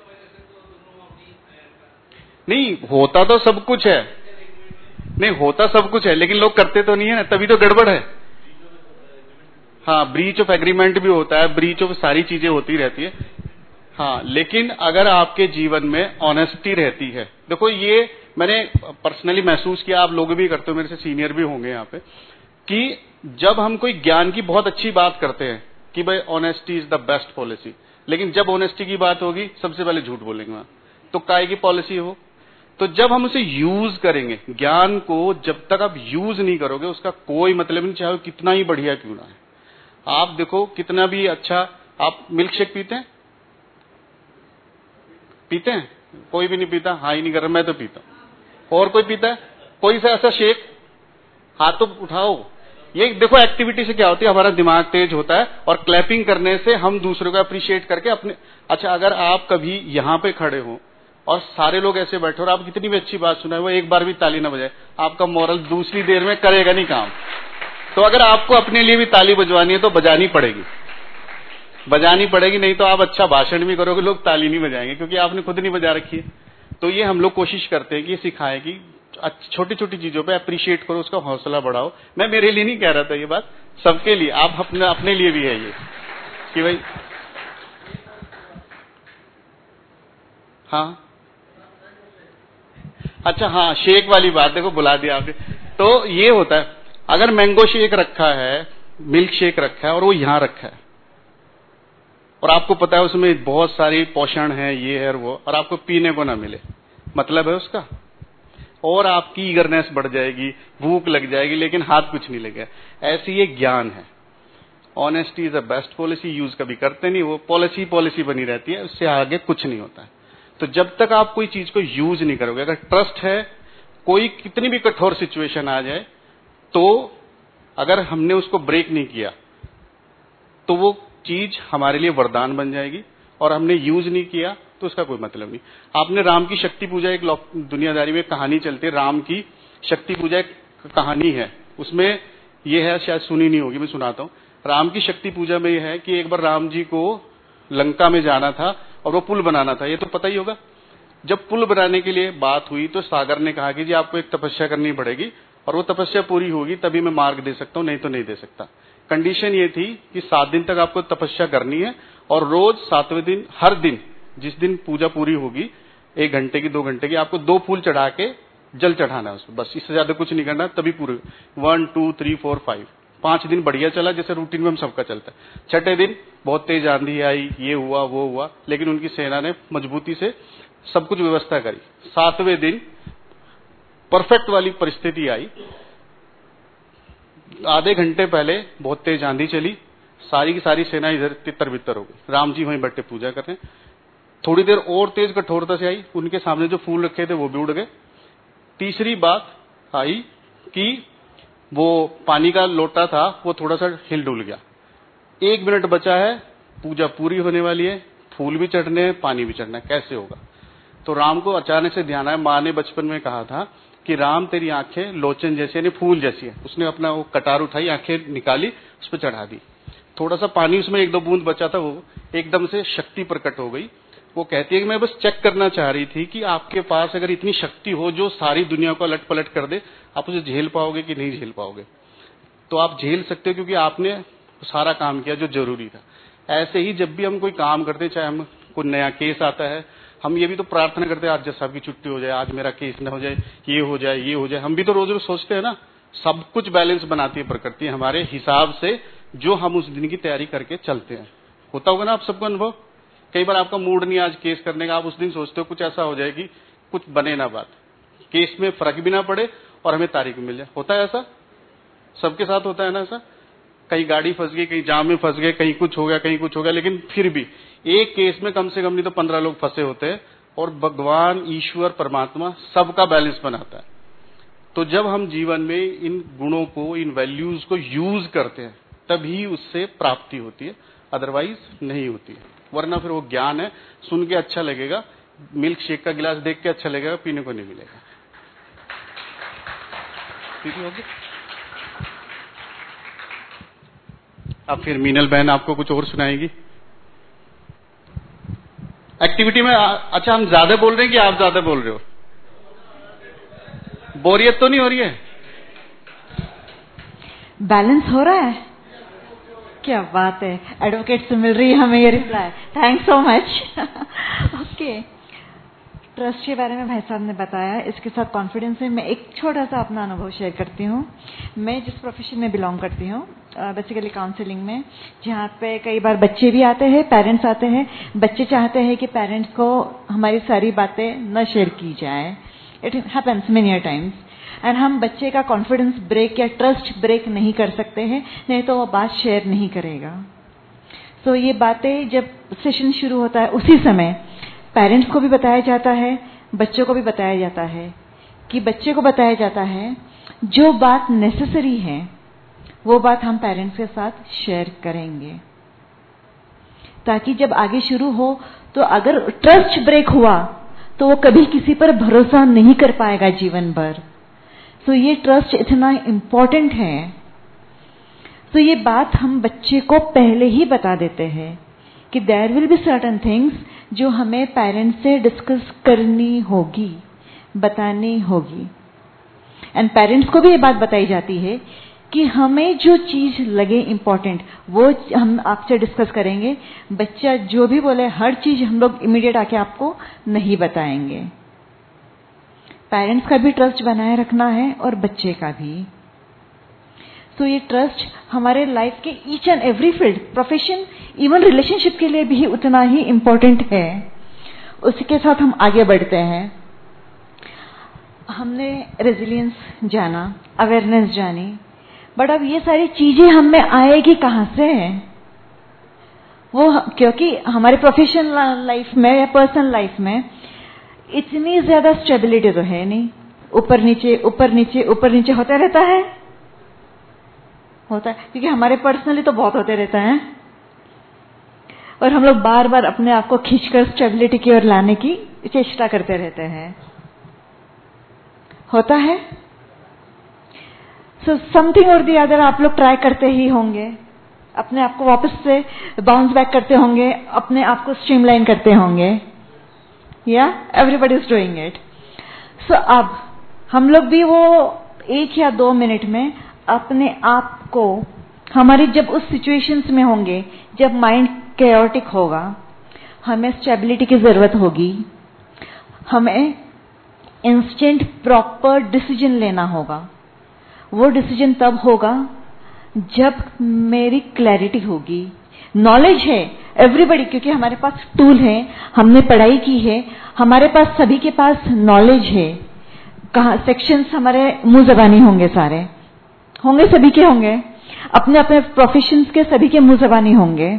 नहीं होता तो सब कुछ है, नहीं होता सब कुछ है, लेकिन लोग करते तो नहीं है ना, तभी तो गड़बड़ है। हाँ, ब्रीच ऑफ एग्रीमेंट भी होता है, ब्रीच ऑफ सारी चीजें होती रहती है। हाँ, लेकिन अगर आपके जीवन में ऑनेस्टी रहती है, देखो ये मैंने पर्सनली महसूस किया, आप लोग भी करते हो, मेरे से सीनियर भी होंगे यहाँ पे, कि जब हम कोई ज्ञान की बहुत अच्छी बात करते हैं कि भाई honesty is the best policy, लेकिन जब ऑनेस्टी की बात होगी सबसे पहले झूठ बोलेंगे वहां, तो काय की पॉलिसी हो। तो जब हम उसे यूज करेंगे, ज्ञान को जब तक आप यूज नहीं करोगे उसका कोई मतलब नहीं, चाहे कितना ही बढ़िया क्यों ना है। आप देखो कितना भी अच्छा, आप मिल्क शेक पीते हैं, पीते हैं? कोई भी नहीं पीता, हाँ ही नहीं कर रहा, मैं तो पीता हूं। और कोई पीता है? कोई सा ऐसा शेक, हाथ तो उठाओ। ये देखो एक्टिविटी से क्या होती है, हमारा दिमाग तेज होता है, और क्लैपिंग करने से हम दूसरों को अप्रिशिएट करके अपने, अच्छा अगर आप कभी यहाँ पे खड़े हो और सारे लोग ऐसे बैठे और आप कितनी भी अच्छी बात सुनाए, वो एक बार भी ताली ना बजाए, आपका मोरल दूसरी देर में करेगा नहीं काम। तो अगर आपको अपने लिए भी ताली बजवानी है तो बजानी पड़ेगी, बजानी पड़ेगी, नहीं तो आप अच्छा भाषण भी करोगे लोग ताली नहीं बजाएंगे, क्योंकि आपने खुद नहीं बजा रखी है। तो ये हम लोग कोशिश करते हैं कि सिखाएं कि छोटी छोटी चीजों पे अप्रिशिएट करो, उसका हौसला बढ़ाओ। मैं मेरे लिए नहीं कह रहा था, ये बात सबके लिए, आप अपने अपने लिए भी है ये कि भाई हाँ अच्छा हाँ, शेक वाली बात देखो बुला दिया आपने। तो ये होता है, अगर मैंगो शेक रखा है, मिल्क शेक रखा है और वो यहां रखा है, और आपको पता है उसमें बहुत सारी पोषण है, ये है और वो, और आपको पीने को ना मिले, मतलब है उसका, और आपकी ईगरनेस बढ़ जाएगी, भूख लग जाएगी, लेकिन हाथ कुछ नहीं लगेगा। ऐसी ये ज्ञान है। Honesty is the best policy, use कभी करते नहीं, वो पॉलिसी पॉलिसी बनी रहती है, उससे आगे कुछ नहीं होता है। तो जब तक आप कोई चीज को यूज नहीं करोगे, अगर ट्रस्ट है, कोई कितनी भी कठोर सिचुएशन आ जाए, तो अगर हमने उसको ब्रेक नहीं किया तो वो चीज हमारे लिए वरदान बन जाएगी, और हमने यूज नहीं किया तो उसका कोई मतलब नहीं। आपने राम की शक्ति पूजा, एक दुनियादारी में कहानी चलती है, राम की शक्ति पूजा एक कहानी है, उसमें यह है, शायद सुनी नहीं होगी, मैं सुनाता हूं। राम की शक्ति पूजा में यह है कि एक बार राम जी को लंका में जाना था और वो पुल बनाना था, ये तो पता ही होगा। जब पुल बनाने के लिए बात हुई तो सागर ने कहा कि जी आपको एक तपस्या करनी पड़ेगी, और वो तपस्या पूरी होगी तभी मैं मार्ग दे सकता हूं, नहीं तो नहीं दे सकता। कंडीशन ये थी कि सात दिन तक आपको तपस्या करनी है, और रोज सातवें दिन, हर दिन जिस दिन पूजा पूरी होगी, एक घंटे की दो घंटे की, आपको दो फूल चढ़ा के जल चढ़ाना है उसको, बस, इससे ज्यादा कुछ नहीं करना, तभी पूरे। One two three four five पांच दिन बढ़िया चला, जैसे रूटीन में हम सबका चलता है। छठे दिन बहुत तेज आंधी आई, ये हुआ वो हुआ, लेकिन उनकी सेना ने मजबूती से सब कुछ व्यवस्था करी। सातवें दिन परफेक्ट वाली परिस्थिति आई, आधे घंटे पहले बहुत तेज आंधी चली, सारी की सारी सेना इधर तितर बितर हो गई, राम जी वहीं बैठे पूजा कर रहे हैं। थोड़ी देर और तेज कठोरता से आई, उनके सामने जो फूल रखे थे वो भी उड़ गए। तीसरी बात आई कि वो पानी का लोटा था, वो थोड़ा सा हिल डुल गया। एक मिनट बचा है, पूजा पूरी होने वाली है, फूल भी चढ़ने हैं, पानी भी चढ़ना है, कैसे होगा? तो राम को अचानक से ध्यान आया, माँ ने बचपन में कहा था कि राम तेरी आंखें लोचन जैसी, यानी फूल जैसी है। उसने अपना वो कटार उठाई, आंखें निकाली, उस पर चढ़ा दी। थोड़ा सा पानी उसमें एक दो बूंद बचा था, वो एकदम से शक्ति प्रकट हो गई। वो कहती है कि मैं बस चेक करना चाह रही थी कि आपके पास अगर इतनी शक्ति हो जो सारी दुनिया को अलट पलट कर दे, आप उसे झेल पाओगे कि नहीं झेल पाओगे? तो आप झेल सकते हो क्योंकि आपने सारा काम किया जो जरूरी था। ऐसे ही जब भी हम कोई काम करते हैं, चाहे हम कोई नया केस आता है, हम ये भी तो प्रार्थना करते हैं आज जज साहब की छुट्टी हो जाए, आज मेरा केस न हो जाए, ये हो जाए, ये हो जाए। हम भी तो रोज रोज सोचते हैं ना। सब कुछ बैलेंस बनाती है प्रकृति हमारे हिसाब से, जो हम उस दिन की तैयारी करके चलते हैं। होता होगा ना आप सबको अनुभव। कई बार आपका मूड नहीं आज केस करने का, आप उस दिन सोचते हो कुछ ऐसा हो जाए कि कुछ बने ना बात, केस में फर्क भी ना पड़े और हमें तारीख मिल जाए। होता है ऐसा, सबके साथ होता है ना ऐसा। कहीं गाड़ी फंस गई, कहीं जाम में फंस गए, कहीं कुछ हो गया, कहीं कुछ हो गया, लेकिन फिर भी एक केस में कम से कम नहीं तो पंद्रह लोग फंसे होते हैं, और भगवान, ईश्वर, परमात्मा सबका बैलेंस बनाता है। तो जब हम जीवन में इन गुणों को, इन वैल्यूज को यूज करते हैं, तभी उससे प्राप्ति होती है, अदरवाइज नहीं होती है। वरना फिर वो ज्ञान है, सुन के अच्छा लगेगा, मिल्क शेक का गिलास देख के अच्छा लगेगा, पीने को नहीं मिलेगा। ठीक है, ओके। अब फिर मीनल बहन आपको कुछ और सुनाएगी एक्टिविटी में। अच्छा, हम ज्यादा बोल रहे हैं कि आप ज्यादा बोल रहे हो? बोरियत तो नहीं हो रही है? बैलेंस हो रहा है? क्या बात है, एडवोकेट से मिल रही है हमें ये reply. Thanks so much. Okay, trust के बारे में भाई साहब ने बताया, इसके साथ कॉन्फिडेंस में मैं एक छोटा सा अपना अनुभव शेयर करती हूँ। मैं जिस प्रोफेशन में बिलोंग करती हूँ, बेसिकली काउंसलिंग में, जहाँ पे कई बार बच्चे भी आते हैं, पेरेंट्स आते हैं। बच्चे चाहते हैं कि पेरेंट्स को हमारी सारी बातें न शेयर की जाए। It happens many times, and हम बच्चे का कॉन्फिडेंस ब्रेक या ट्रस्ट ब्रेक नहीं कर सकते हैं, नहीं तो वो बात शेयर नहीं करेगा। तो ये बातें जब सेशन शुरू होता है, उसी समय पेरेंट्स को भी बताया जाता है, बच्चों को भी बताया जाता है, कि बच्चे को बताया जाता है जो बात नेसेसरी है वो बात हम पेरेंट्स के साथ शेयर करेंगे, ताकि जब आगे शुरू हो तो अगर ट्रस्ट ब्रेक हुआ तो वो कभी किसी पर भरोसा नहीं कर पाएगा जीवन भर। तो ये ट्रस्ट इतना इम्पोर्टेंट है। तो ये बात हम बच्चे को पहले ही बता देते हैं कि there will be certain things जो हमें पेरेंट्स से डिस्कस करनी होगी, बतानी होगी। एंड पेरेंट्स को भी ये बात बताई जाती है कि हमें जो चीज लगे इम्पोर्टेंट वो हम आपसे डिस्कस करेंगे। बच्चा जो भी बोले हर चीज हम लोग इमीडिएट आके आपको नहीं बताएंगे। पेरेंट्स का भी ट्रस्ट बनाए रखना है और बच्चे का भी। सो ये ट्रस्ट हमारे लाइफ के each and every field, profession, even relationship के लिए भी उतना ही इम्पोर्टेंट है। उसी के साथ हम आगे बढ़ते हैं। हमने रेजिलियंस जाना, अवेयरनेस जानी, बट अब ये सारी चीजें हम में आएगी कहाँ से? वो क्योंकि हमारे प्रोफेशनल लाइफ में या पर्सनल लाइफ में इतनी ज्यादा स्टेबिलिटी तो है नहीं, ऊपर नीचे ऊपर नीचे ऊपर नीचे होता रहता है होता है क्योंकि हमारे पर्सनली तो बहुत होते रहता है, और हम लोग बार बार अपने आप को खींचकर स्टेबिलिटी की ओर लाने की चेष्टा करते रहते हैं। होता है सो समथिंग और दी अदर आप लोग ट्राई करते ही होंगे, अपने आप को वापस से बाउंस बैक करते होंगे, अपने आप को स्ट्रीमलाइन करते होंगे, या everybody is doing it. So अब हम लोग भी वो एक या दो मिनट में अपने आप को, हमारी जब उस सिचुएशंस में होंगे जब माइंड कैओटिक होगा, हमें स्टेबिलिटी की जरूरत होगी, हमें इंस्टेंट प्रॉपर डिसीजन लेना होगा। वो डिसीजन तब होगा जब मेरी क्लैरिटी होगी, नॉलेज है एवरीबॉडी, क्योंकि हमारे पास टूल है, हमने पढ़ाई की है, हमारे पास सभी के पास नॉलेज है। कहाँ सेक्शंस हमारे मुंह जबानी होंगे, सारे होंगे, सभी के होंगे, अपने अपने प्रोफेशंस के सभी के मुंह जबानी होंगे।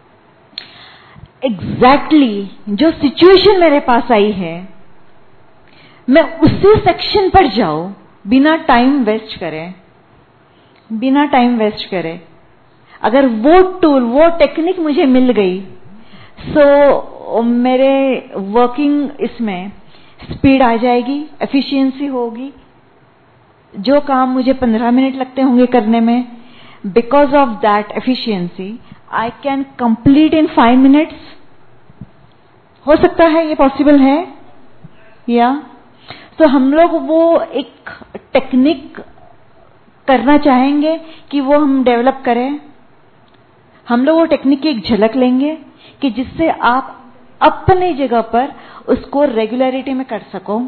एग्जैक्टली exactly, जो सिचुएशन मेरे पास आई है मैं उसी सेक्शन पर जाऊं, बिना टाइम वेस्ट करे, बिना टाइम वेस्ट करे। अगर वो टूल, वो टेक्निक मुझे मिल गई, सो मेरे वर्किंग इसमें स्पीड आ जाएगी, एफिशिएंसी होगी। जो काम मुझे पंद्रह मिनट लगते होंगे करने में, because of that efficiency I can complete in five minutes. हो सकता है, ये पॉसिबल है या? तो हम लोग वो एक टेक्निक करना चाहेंगे कि वो हम डेवलप करें। हम लोग वो टेक्निक की एक झलक लेंगे कि जिससे आप अपनी जगह पर उसको रेगुलरिटी में कर सको।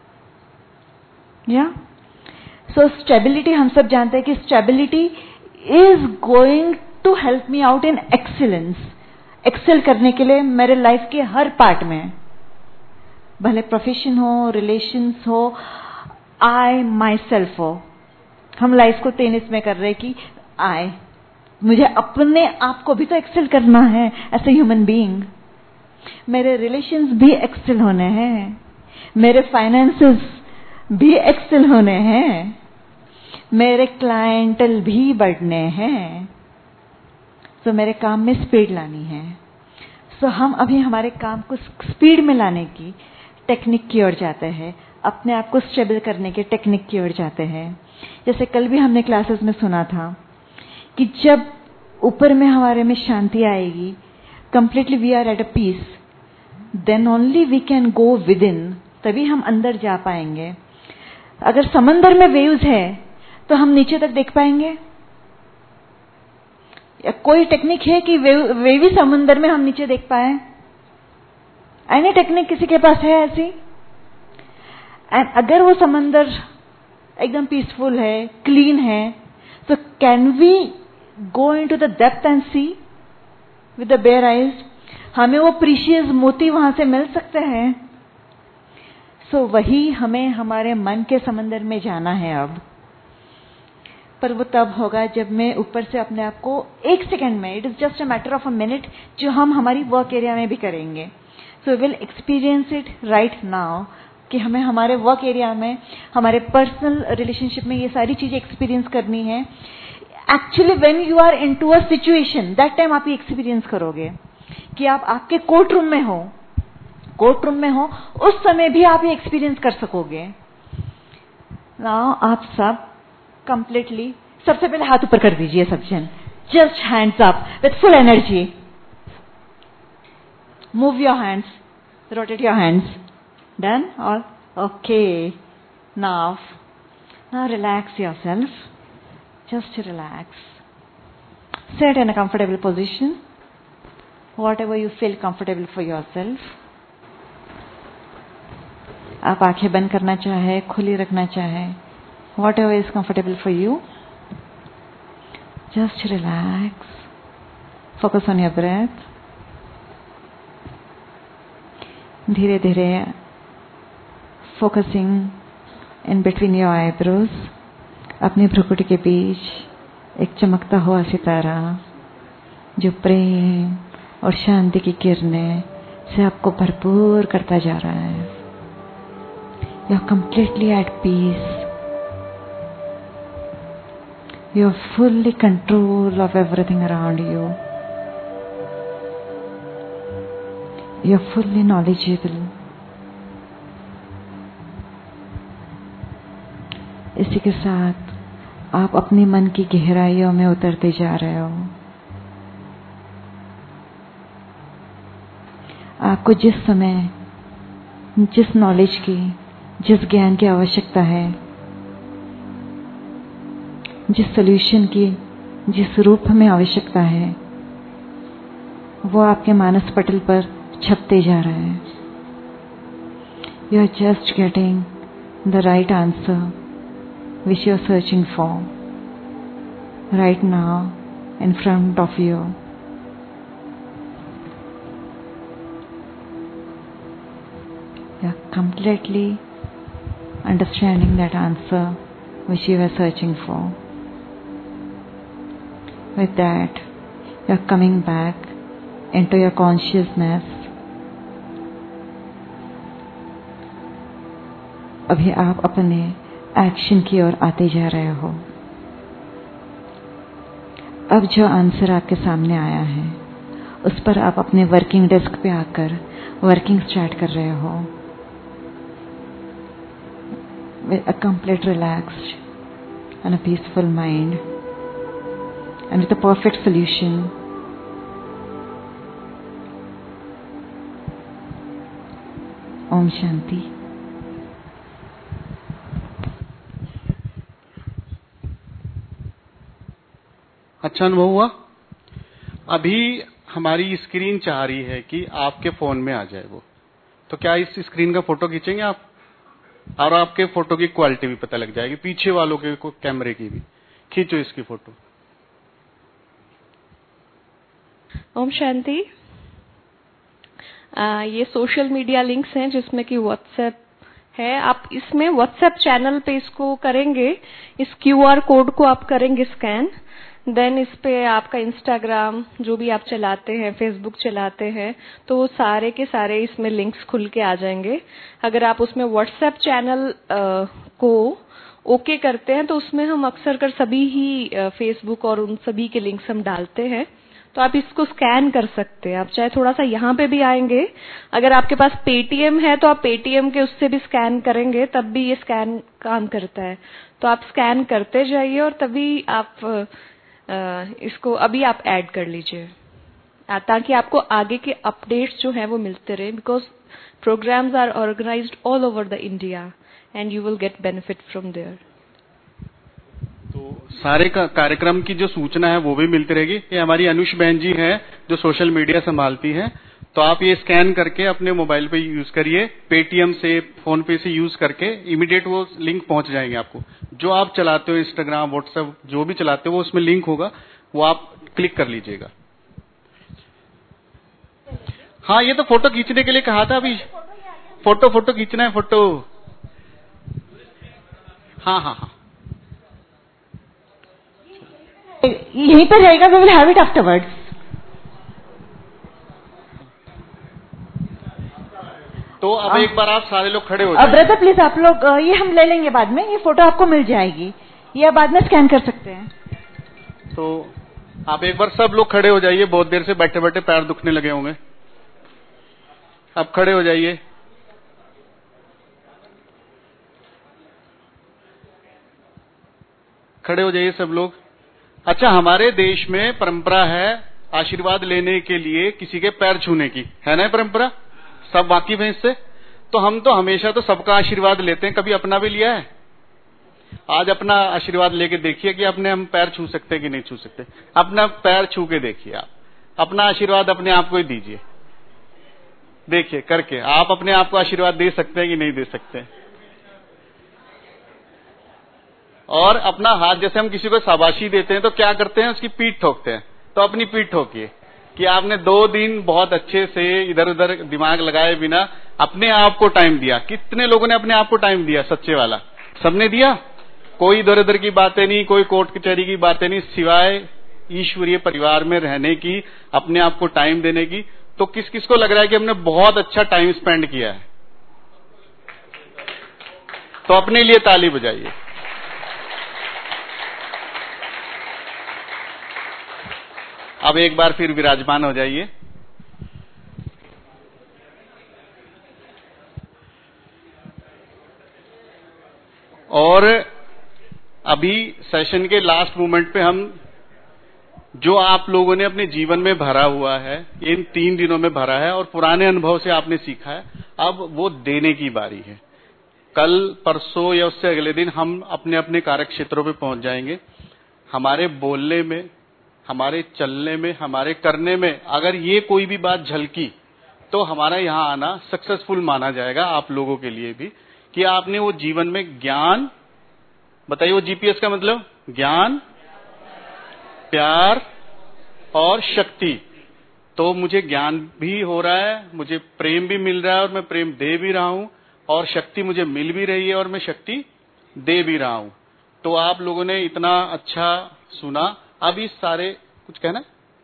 या सो स्टेबिलिटी, हम सब जानते हैं कि stability is going to help me out in excellence, excel करने के लिए मेरे लाइफ के हर पार्ट में, भले प्रोफेशन हो, रिलेशंस हो, आई माई सेल्फ हो। हम लाइफ को टेनिस में कर रहे कि आई, मुझे अपने आप को भी तो एक्सेल करना है एज ए ह्यूमन बीइंग। मेरे रिलेशंस भी एक्सेल होने हैं, मेरे फाइनेंसेस भी एक्सेल होने हैं, मेरे क्लाइंटल भी बढ़ने हैं। तो मेरे काम में स्पीड लानी है। सो so, हम अभी हमारे काम को स्पीड में लाने की टेक्निक की ओर जाते हैं, अपने आप को स्टेबल करने के टेक्निक की ओर जाते हैं। जैसे कल भी हमने क्लासेस में सुना था कि जब ऊपर में हमारे में शांति आएगी, completely we are at a peace, then only we can go within, तभी हम अंदर जा पाएंगे। अगर समंदर में वेव्स है तो हम नीचे तक देख पाएंगे? या कोई टेक्निक है कि वेव, वेवी समंदर में हम नीचे देख पाए? एनी टेक्निक किसी के पास है ऐसी? एंड अगर वो समंदर एकदम पीसफुल है, क्लीन है, तो can we go into the depth and see with the bare eyes? हमें वो प्रीशियस मोती वहां से मिल सकते हैं। सो so, वही हमें हमारे मन के समंदर में जाना है अब। पर वो तब होगा जब मैं ऊपर से अपने आप को एक सेकेंड में, it is just a matter of a minute, जो हम हमारी वर्क एरिया में भी करेंगे। So we will experience it right now कि हमें हमारे वर्क एरिया में, हमारे पर्सनल रिलेशनशिप में ये सारी चीजें एक्सपीरियंस करनी है। Actually when you are into a situation, that time आप ये एक्सपीरियंस करोगे कि आप आपके कोर्ट रूम में हो, कोर्ट रूम में हो, उस समय भी आप ये एक्सपीरियंस कर सकोगे। नाउ आप सब कंप्लीटली, सबसे पहले हाथ ऊपर कर दीजिए सब जन, just hands up with full energy. Move your hands, rotate your hands. Done? All okay. Now now relax yourself, just relax, sit in a comfortable position, whatever you feel comfortable for yourself. आप आंखें बंद करना चाहे, खुली रखना चाहे, whatever is comfortable for you. Just relax. Focus on your breath. धीरे धीरे focusing in between your eyebrows. अपनी भ्रुकुटी के बीच एक चमकता हुआ सितारा जो प्रेम और शांति की किरणें से आपको भरपूर करता जा रहा है. You are completely at peace. You have fully control of everything around you. You are fully knowledgeable. इसी के साथ आप अपने मन की गहराइयों में उतरते जा रहे हो. आपको जिस समय जिस नॉलेज की, जिस ज्ञान की आवश्यकता है, जिस सॉल्यूशन की, जिस रूप में आवश्यकता है, वो आपके मानस पटल पर छपते जा रहे हैं. You are just getting the right answer which you are searching for right now in front of you. You are completely understanding that answer which you were searching for. With that, you are coming back into your consciousness. अभी आप अपने action की ओर आते जा रहे हो. अब जो आंसर आपके सामने आया है उस पर आप अपने वर्किंग डेस्क पे आकर वर्किंग स्टार्ट कर रहे हो. With a complete relaxed and a peaceful mind and with a perfect solution. Om Shanti. अच्छा अनुभव हुआ. अभी हमारी स्क्रीन चाह रही है कि आपके फोन में आ जाए वो, तो क्या इस स्क्रीन का फोटो खींचेंगे आप? और आपके फोटो की क्वालिटी भी पता लग जाएगी, पीछे वालों के कैमरे की भी. खींचो इसकी फोटो. ओम शांति. आ, ये सोशल मीडिया लिंक्स हैं जिसमें कि व्हाट्सएप है. आप इसमें व्हाट्सएप चैनल पे इसको करेंगे, इस क्यूआर कोड को आप करेंगे स्कैन. देन इस पे आपका इंस्टाग्राम जो भी आप चलाते हैं, फेसबुक चलाते हैं, तो वो सारे के सारे इसमें लिंक्स खुल के आ जाएंगे. अगर आप उसमें व्हाट्सएप चैनल को ओके करते हैं तो उसमें हम अक्सर कर सभी ही फेसबुक और उन सभी के लिंक्स हम डालते हैं. तो आप इसको स्कैन कर सकते हैं. आप चाहे थोड़ा सा यहाँ पे भी आएंगे. अगर आपके पास पेटीएम है तो आप पेटीएम के उससे भी स्कैन करेंगे, तब भी ये स्कैन काम करता है. तो आप स्कैन करते जाइए और तभी आप इसको अभी आप ऐड कर लीजिए, ताकि आपको आगे के अपडेट्स जो हैं वो मिलते रहे. Because programmes are organised all over the India and you will get benefit from there. तो सारे का कार्यक्रम की जो सूचना है वो भी मिलती रहेगी. ये हमारी अनुष बहन जी हैं जो सोशल मीडिया संभालती हैं. तो आप ये स्कैन करके अपने मोबाइल पे यूज करिए, पेटीएम से, फोन पे से यूज करके इमीडिएट वो लिंक पहुंच जाएंगे आपको. जो आप चलाते हो, इंस्टाग्राम, व्हाट्सएप जो भी चलाते हो, वो उसमें लिंक होगा, वो आप क्लिक कर लीजिएगा. हाँ, ये तो फोटो खींचने के लिए कहा था अभी. फोटो फोटो खींचना है, फोटो. हाँ हाँ हाँ, यहीं पर रहेगा. We will have it afterwards. तो अब एक बार आप सारे लोग खड़े हो जाइए. ब्रदर प्लीज आप लोग, ये हम ले लेंगे बाद में. ये फोटो आपको मिल जाएगी, ये आप बाद में स्कैन कर सकते हैं. तो आप एक बार सब लोग खड़े हो जाइए. बहुत देर से बैठे बैठे पैर दुखने लगे होंगे. आप खड़े हो जाइए. खड़े हो जाइए सब लोग. अच्छा, हमारे देश में परंपरा है आशीर्वाद लेने के लिए किसी के पैर छूने की, है ना परंपरा? सब वाकिफ हैं इससे. तो हम तो हमेशा तो सबका आशीर्वाद लेते हैं, कभी अपना भी लिया है? आज अपना आशीर्वाद लेके देखिए कि अपने हम पैर छू सकते हैं कि नहीं छू सकते. अपना पैर छू के देखिए. आप अपना आशीर्वाद अपने आप को ही दीजिए. देखिए करके आप अपने आप को आशीर्वाद दे सकते हैं कि नहीं दे सकते. और अपना हाथ, जैसे हम किसी को शाबाशी देते हैं तो क्या करते हैं, उसकी पीठ ठोकते हैं। तो अपनी पीठ ठोकिए कि आपने दो दिन बहुत अच्छे से इधर उधर दिमाग लगाए बिना अपने आप को टाइम दिया। कितने लोगों ने अपने आप को टाइम दिया? सच्चे वाला सबने दिया। कोई इधर उधर की बातें नहीं, कोई कोर्ट कचहरी की बातें नहीं, सिवाय ईश्वरीय परिवार में रहने की, अपने आप को टाइम देने की। तो किस किस को लग रहा है कि हमने बहुत अच्छा टाइम स्पेंड किया है? तो अपने लिए ताली बजाइए। अब एक बार फिर विराजमान हो जाइए। और अभी सेशन के लास्ट मोमेंट पे हम, जो आप लोगों ने अपने जीवन में भरा हुआ है, इन तीन दिनों में भरा है और पुराने अनुभव से आपने सीखा है, अब वो देने की बारी है। कल परसों या उससे अगले दिन हम अपने अपने कार्य क्षेत्रों पे पहुंच जाएंगे। हमारे बोलने में, हमारे चलने में, हमारे करने में अगर ये कोई भी बात झलकी तो हमारा यहां आना सक्सेसफुल माना जाएगा आप लोगों के लिए भी, कि आपने वो जीवन में ज्ञान, बताइए वो जीपीएस का मतलब, ज्ञान, प्यार और शक्ति। तो मुझे ज्ञान भी हो रहा है, मुझे प्रेम भी मिल रहा है और मैं प्रेम दे भी रहा हूं, और शक्ति मुझे मिल भी रही है और मैं शक्ति दे भी रहा हूं। तो आप लोगों ने इतना अच्छा सुना। अब इस सारे, कुछ कहना?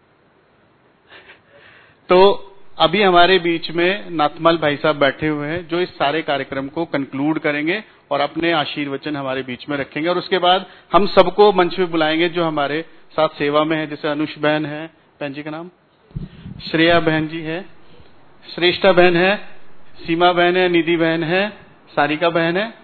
तो अभी हमारे बीच में नाथमल भाई साहब बैठे हुए हैं, जो इस सारे कार्यक्रम को कंक्लूड करेंगे और अपने आशीर्वचन हमारे बीच में रखेंगे। और उसके बाद हम सबको मंच पे बुलाएंगे जो हमारे साथ सेवा में है, जैसे अनुष बहन है, बहन जी का नाम श्रेया बहन जी है, श्रेष्ठा बहन है, सीमा बहन है, निधि बहन है, सारिका बहन है,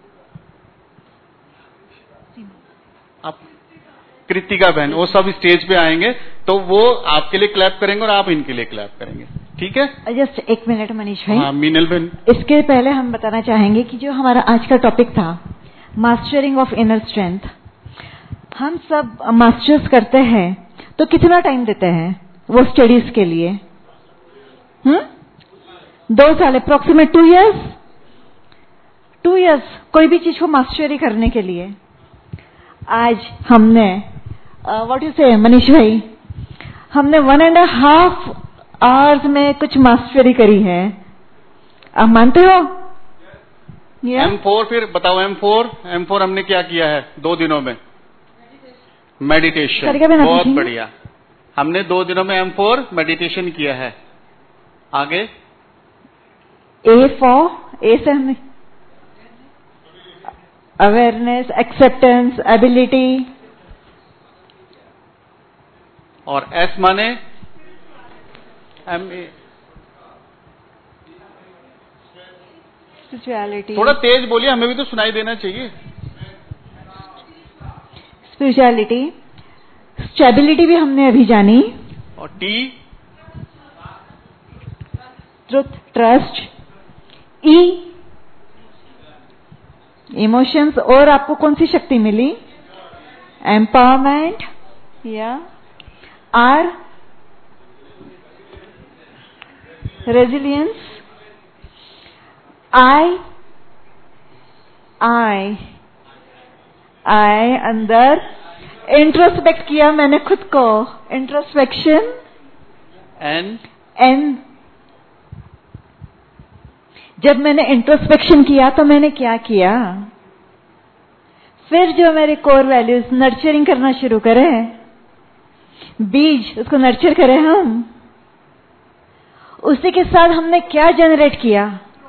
आप कृतिका बहन, वो सब स्टेज पे आएंगे। तो वो आपके लिए क्लैप करेंगे और आप इनके लिए क्लैप करेंगे, ठीक है? जस्ट एक मिनट मनीष भाई। हाँ मीनल बहन। इसके पहले हम बताना चाहेंगे कि जो हमारा आज का टॉपिक था, मास्टरिंग ऑफ इनर स्ट्रेंथ, हम सब मास्टर्स करते हैं तो कितना टाइम देते हैं वो स्टडीज के लिए? हम्म दो साल, approximate two years two years कोई भी चीज को मास्टरी करने के लिए। आज हमने व्हाट यू से मनीष भाई, हमने वन एंड हाफ आवर्स में कुछ मास्टरी करी है। आप मानते हो? एम फोर, फिर बताओ एम फोर। एम फोर हमने क्या किया है दो दिनों में? मेडिटेशन। बहुत बढ़िया, हमने दो दिनों में एम फोर मेडिटेशन किया है। आगे ए फॉर, ए से हमने अवेयरनेस, एक्सेप्टेंस, एबिलिटी, और एस माने एम ए। स्पिरिचुअलिटी। थोड़ा तेज बोलिए, हमें भी तो सुनाई देना चाहिए। स्पिरिचुअलिटी, स्टेबिलिटी भी हमने अभी जानी। और T truth, trust, E emotions, और आपको कौन सी शक्ति मिली? एम्पावरमेंट, या R resilience, I I I अंदर इंट्रोस्पेक्ट किया मैंने खुद को, इंट्रोस्पेक्शन। एन एन जब मैंने इंट्रोस्पेक्शन किया तो मैंने क्या किया? फिर जो मेरे कोर वैल्यूज नर्चरिंग करना शुरू करें, बीज उसको नर्चर करें हम, उसी के साथ हमने क्या जनरेट किया?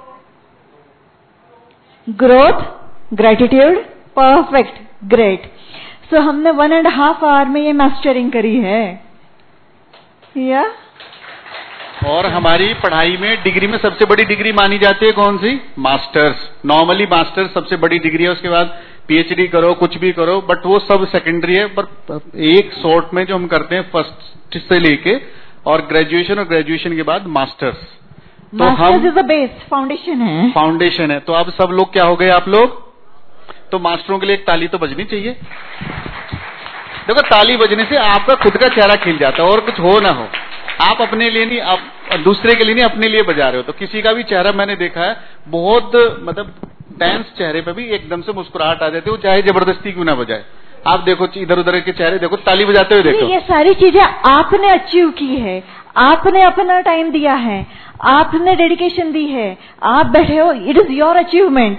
Growth, gratitude, perfect, great. So हमने वन एंड हाफ आवर में ये मास्टरिंग करी है, या? और हमारी पढ़ाई में डिग्री में सबसे बड़ी डिग्री मानी जाती है कौन सी? मास्टर्स। नॉर्मली मास्टर्स सबसे बड़ी डिग्री है, उसके बाद पीएचडी करो, कुछ भी करो, बट वो सब सेकेंडरी है। पर एक शॉर्ट में जो हम करते हैं फर्स्ट से लेके और ग्रेजुएशन, और ग्रेजुएशन के बाद मास्टर्स। तो हम इज द बेस, फाउंडेशन है, फाउंडेशन है। तो अब सब लोग क्या हो गए आप लोग? तो मास्टरों के लिए एक ताली तो बजनी चाहिए। देखो ताली बजने से आपका खुद का चेहरा खिल जाता है, और कुछ हो ना हो, आप अपने लिए नहीं, आप दूसरे के लिए नहीं, अपने लिए बजा रहे हो। तो किसी का भी चेहरा मैंने देखा है बहुत मतलब टेंस चेहरे पे भी एकदम से मुस्कुराहट आ जाती है, वो चाहे जबरदस्ती क्यों ना बजाए। आप देखो इधर उधर के चेहरे देखो, ताली बजाते हुए देखो। ये सारी चीजें आपने अचीव की है, आपने अपना टाइम दिया है, आपने डेडिकेशन दी है, आप बैठे हो, it is your achievement.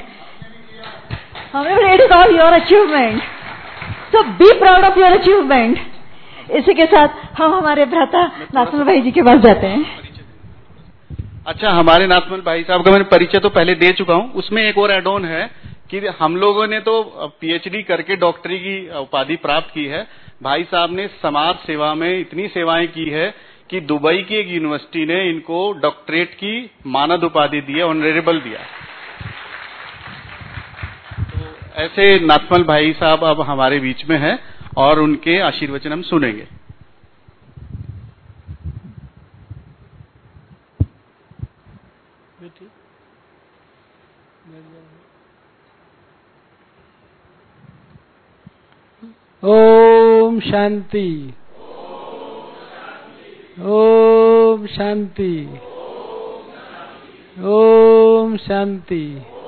It is all your achievement, so be proud of your achievement. इसी के साथ हम हमारे भ्राता नाथमल भाई जी के पास जाते हैं। अच्छा, हमारे नाथमल भाई साहब का मैंने परिचय तो पहले दे चुका हूं, उसमें एक और एड ऑन है कि हम लोगों ने तो पीएचडी करके डॉक्टरी की उपाधि प्राप्त की है, भाई साहब ने समाज सेवा में इतनी सेवाएं की है कि दुबई की एक यूनिवर्सिटी ने इनको डॉक्टरेट की मानद उपाधि दी है, ऑनरेबल दिया। तो ऐसे नाथमल भाई साहब अब हमारे बीच में हैं और उनके आशीर्वचन हम सुनेंगे। ओम शांति, ओम शांति, ओम शांति।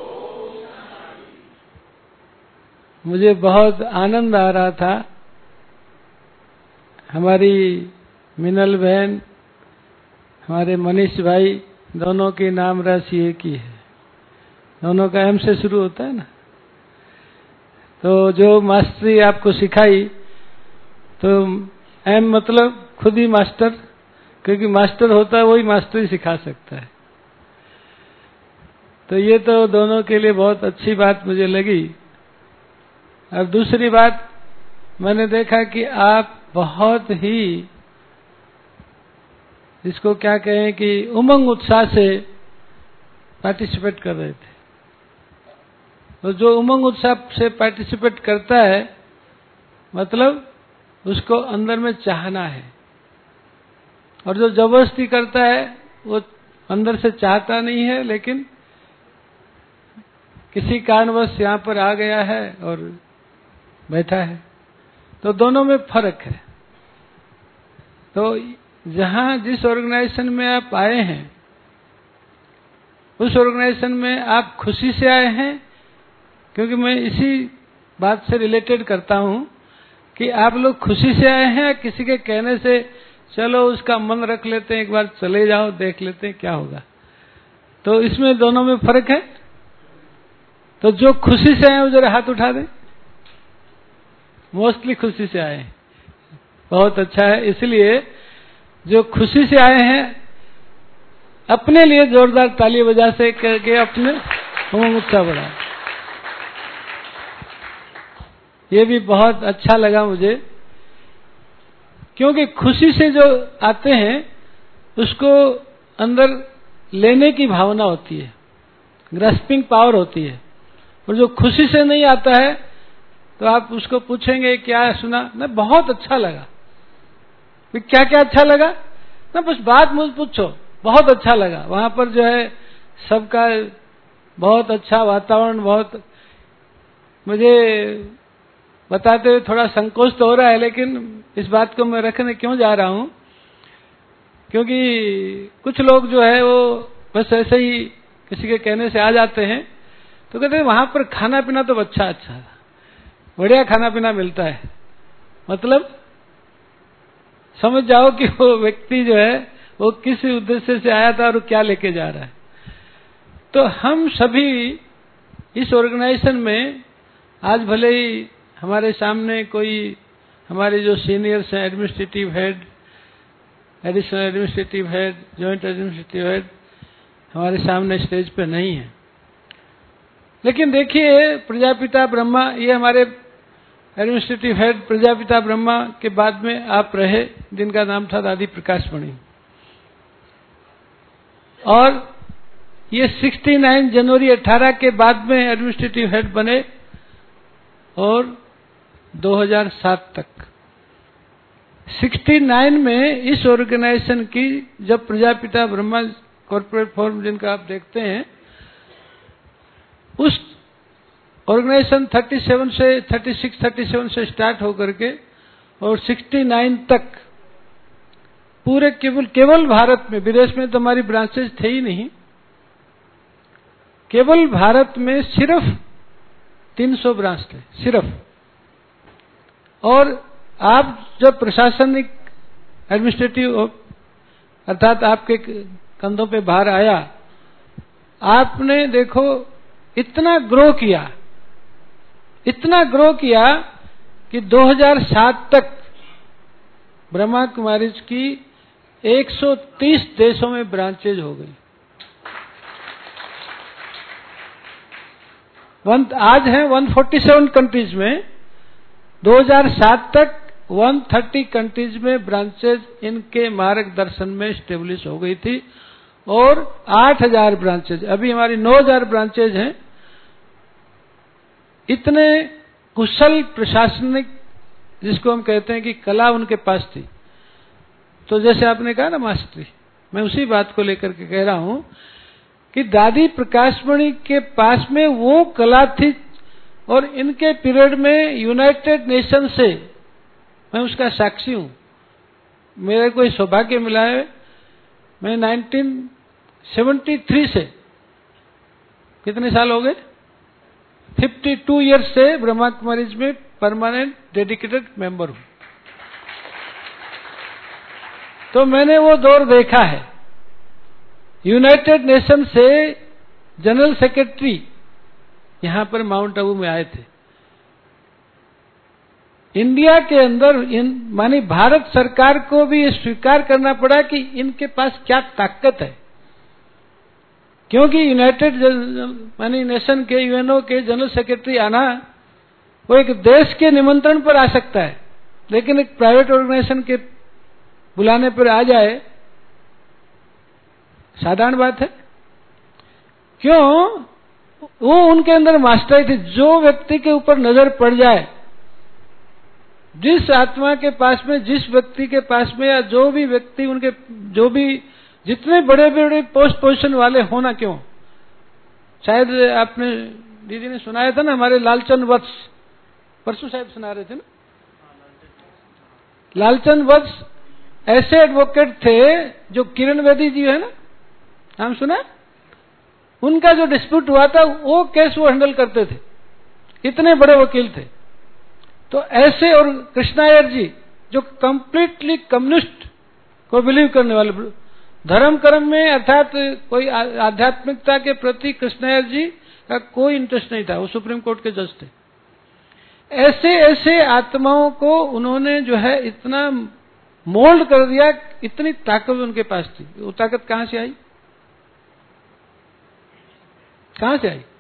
मुझे बहुत आनंद आ रहा था। हमारी मिनल बहन, हमारे मनीष भाई, दोनों की नाम राशि एक ही है, दोनों का एम से शुरू होता है ना। तो जो मास्टरी आपको सिखाई, तो एम मतलब खुद ही मास्टर, क्योंकि मास्टर होता है वही मास्टरी सिखा सकता है। तो ये तो दोनों के लिए बहुत अच्छी बात मुझे लगी। और दूसरी बात, मैंने देखा कि आप बहुत ही, इसको क्या कहें कि उमंग उत्साह से पार्टिसिपेट कर रहे थे। तो जो उमंग उत्साह से पार्टिसिपेट करता है, मतलब उसको अंदर में चाहना है, और जो जबरदस्ती करता है वो अंदर से चाहता नहीं है, लेकिन किसी कारणवश यहाँ पर आ गया है और बैठा है। तो दोनों में फर्क है। तो जहाँ जिस ऑर्गेनाइजेशन में आप आए हैं, उस ऑर्गेनाइजेशन में आप खुशी से आए हैं, क्योंकि मैं इसी बात से रिलेटेड करता हूं कि आप लोग खुशी से आए हैं, किसी के कहने से चलो उसका मन रख लेते हैं, एक बार चले जाओ देख लेते हैं क्या होगा। तो इसमें दोनों में फर्क है। तो जो खुशी से आए वो जरा हाथ उठा दें। मोस्टली खुशी से आए, बहुत अच्छा है। इसलिए जो खुशी से आए हैं, अपने लिए जोरदार ताली बजा से करके अपने उमंग उत्साह बढ़ाएं। ये भी बहुत अच्छा लगा मुझे, क्योंकि खुशी से जो आते हैं उसको अंदर लेने की भावना होती है, ग्रास्पिंग पावर होती है। और जो खुशी से नहीं आता है तो आप उसको पूछेंगे क्या सुना ना, बहुत अच्छा लगा, क्या क्या अच्छा लगा ना, बस बात मुझे पूछो, बहुत अच्छा लगा। वहां पर जो है सबका बहुत अच्छा वातावरण, बहुत, मुझे बताते हुए थोड़ा संकोच तो हो रहा है, लेकिन इस बात को मैं रखने क्यों जा रहा हूं, क्योंकि कुछ लोग जो है वो बस ऐसे ही किसी के कहने से आ जाते हैं, तो कहते हैं वहां पर खाना पीना तो अच्छा अच्छा बढ़िया खाना पीना मिलता है। मतलब समझ जाओ कि वो व्यक्ति जो है वो किस उद्देश्य से आया था और क्या लेके जा रहा है। तो हम सभी इस ऑर्गेनाइजेशन में, आज भले ही हमारे सामने कोई हमारे जो सीनियर्स हैं, administrative head, additional administrative head, joint administrative head हमारे सामने स्टेज पे नहीं है, लेकिन देखिए प्रजापिता ब्रह्मा, ये हमारे एडमिनिस्ट्रेटिव हेड प्रजापिता ब्रह्मा के बाद में आप रहे, जिनका नाम था दादी प्रकाश मणि, और ये उनहत्तर जनवरी अठारह के बाद में एडमिनिस्ट्रेटिव हेड बने और दो हज़ार सात तक। उनहत्तर में इस ऑर्गेनाइजेशन की जब प्रजापिता ब्रह्मा कॉर्पोरेट फॉर्म जिनका आप देखते हैं, उस ऑर्गेनाइजेशन सैंतीस से छत्तीस, सैंतीस से स्टार्ट होकर के और उनहत्तर तक पूरे केवल केवल भारत में, विदेश में तो हमारी ब्रांचेज थे ही नहीं, केवल भारत में सिर्फ तीन सौ ब्रांच थे, सिर्फ। और आप जब प्रशासनिक एडमिनिस्ट्रेटिव अर्थात आपके कंधों पे भार आया, आपने देखो इतना ग्रो किया, इतना ग्रो किया कि दो हज़ार सात तक ब्रह्मा कुमारीज की एक सौ तीस देशों में ब्रांचेज हो गई। वन आज है एक सौ सैंतालीस कंट्रीज में, दो हज़ार सात तक एक सौ तीस कंट्रीज में ब्रांचेज इनके मार्गदर्शन में स्टेब्लिश हो गई थी। और आठ हज़ार ब्रांचेज, अभी हमारी नौ हज़ार ब्रांचेज हैं। इतने कुशल प्रशासनिक, जिसको हम कहते हैं कि कला उनके पास थी। तो जैसे आपने कहा ना मास्टरी, मैं उसी बात को लेकर के कह रहा हूं कि दादी प्रकाशमणि के पास में वो कला थी। और इनके पीरियड में यूनाइटेड नेशन से मैं उसका साक्षी हूं, मेरे को सौभाग्य मिला है। मैं उन्नीस सौ तिहत्तर से, कितने साल हो गए, बावन इयर्स से ब्रह्मा कुमारीज में परमानेंट डेडिकेटेड मेंबर हूं। तो मैंने वो दौर देखा है। यूनाइटेड नेशन से जनरल सेक्रेटरी यहां पर माउंट आबू में आए थे। इंडिया के अंदर इन मानी भारत सरकार को भी ये स्वीकार करना पड़ा कि इनके पास क्या ताकत है, क्योंकि यूनाइटेड मानी नेशन के, यूएनओ के जनरल सेक्रेटरी आना, वो एक देश के निमंत्रण पर आ सकता है, लेकिन एक प्राइवेट ऑर्गेनाइजेशन के बुलाने पर आ जाए, साधारण बात है। क्यों? वो उनके अंदर मास्टरी थी। जो व्यक्ति के ऊपर नजर पड़ जाए, जिस आत्मा के पास में, जिस व्यक्ति के पास में, या जो भी व्यक्ति उनके, जो भी जितने बड़े बड़े पोस्ट पोजीशन वाले होना क्यों, शायद आपने दीदी ने सुनाया था ना, हमारे लालचंद वत्स, परसों शायद सुना रहे थे ना, लालचंद वत्स ऐसे एडवोकेट थे जो किरण बेदी जी है ना, नाम सुना? उनका जो डिस्प्यूट हुआ था वो केस वो हैंडल करते थे, इतने बड़े वकील थे। तो ऐसे, और कृष्णायर जी जो कंप्लीटली कम्युनिस्ट को बिलीव करने वाले, धर्म कर्म में अर्थात कोई आध्यात्मिकता के प्रति कृष्णायर जी का कोई इंटरेस्ट नहीं था, वो सुप्रीम कोर्ट के जज थे। ऐसे ऐसे आत्माओं को उन्होंने जो है इतना मोल्ड कर दिया, इतनी ताकत उनके पास थी। वो ताकत कहां से आई? कहां से आई?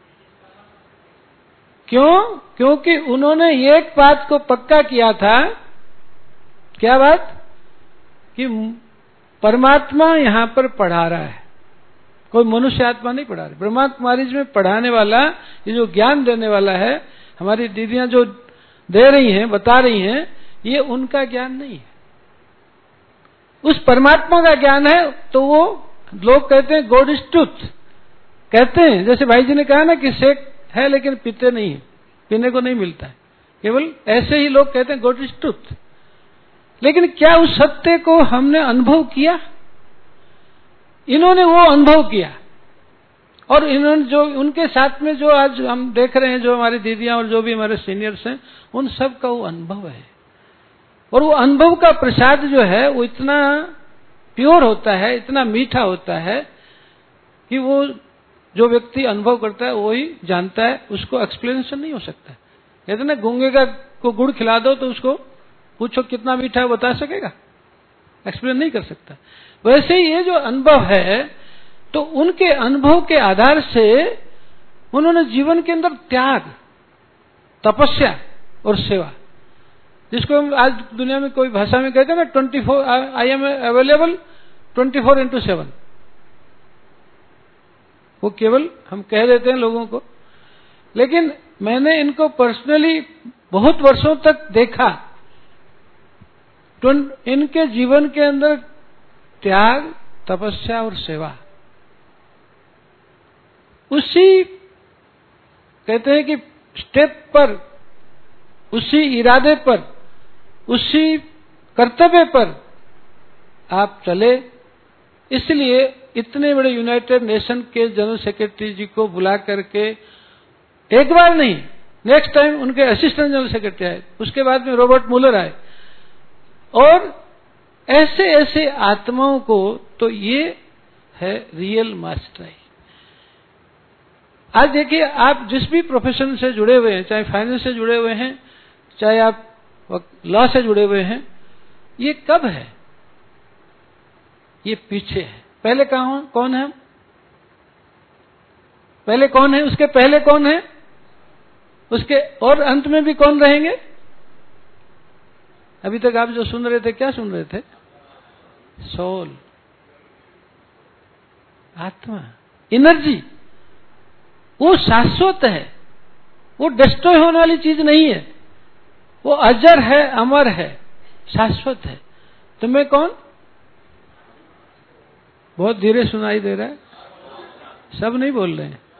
क्यों? क्योंकि उन्होंने एक बात को पक्का किया था। क्या बात? कि परमात्मा यहां पर पढ़ा रहा है, कोई मनुष्य आत्मा नहीं पढ़ा रहा। ब्रह्मा कुमारीज में पढ़ाने वाला, ये जो ज्ञान देने वाला है, हमारी दीदियां जो दे रही हैं, बता रही हैं, ये उनका ज्ञान नहीं है, उस परमात्मा का ज्ञान है। तो वो लोग कहते हैं गॉड इज ट्रूथ, कहते हैं, जैसे भाई जी ने कहा ना कि शेक है लेकिन पीते नहीं है, पीने को नहीं मिलता है, केवल ऐसे ही लोग कहते हैं गॉड इज ट्रूथ। लेकिन क्या उस सत्य को हमने अनुभव किया? इन्होंने वो अनुभव किया, और इन्होंने जो उनके साथ में जो आज हम देख रहे हैं, जो हमारी दीदियां और जो भी हमारे सीनियर्स हैं, उन सब का वो अनुभव है। और वो अनुभव का प्रसाद जो है वो इतना प्योर होता है, इतना मीठा होता है कि वो जो व्यक्ति अनुभव करता है वो ही जानता है, उसको एक्सप्लेनेशन नहीं हो सकता। कहते ना, गूंगे का को गुड़ खिला दो तो उसको पूछो कितना मीठा है, बता सकेगा? एक्सप्लेन नहीं कर सकता। वैसे ही ये जो अनुभव है, तो उनके अनुभव के आधार से उन्होंने जीवन के अंदर त्याग, तपस्या और सेवा, जिसको हम आज दुनिया में कोई भाषा में कहते हैं ना, twenty four I am available twenty four into seven, वो केवल हम कह देते हैं लोगों को। लेकिन मैंने इनको पर्सनली बहुत वर्षों तक देखा, तो इनके जीवन के अंदर त्याग, तपस्या और सेवा, उसी कहते हैं कि स्टेप पर, उसी इरादे पर, उसी कर्तव्य पर आप चले। इसलिए इतने बड़े यूनाइटेड नेशन के जनरल सेक्रेटरी जी को बुला करके, एक बार नहीं, नेक्स्ट टाइम उनके असिस्टेंट जनरल सेक्रेटरी आए, उसके बाद में रॉबर्ट मुलर आए, और ऐसे ऐसे आत्माओं को, तो ये है रियल मास्टरी। आज देखिए, आप जिस भी प्रोफेशन से जुड़े हुए हैं, चाहे फाइनेंस से जुड़े हुए हैं, चाहे आप लॉ से जुड़े हुए हैं, ये कब है? ये पीछे है। पहले कहां कौन है? पहले कौन है? उसके पहले कौन है? उसके और अंत में भी कौन रहेंगे? अभी तक आप जो सुन रहे थे, क्या सुन रहे थे? सोल, आत्मा, एनर्जी। वो शाश्वत है, वो डिस्ट्रॉय होने वाली चीज नहीं है, वो अजर है, अमर है, शाश्वत है। तो मैं कौन? बहुत धीरे सुनाई दे रहा है, सब नहीं बोल रहे हैं।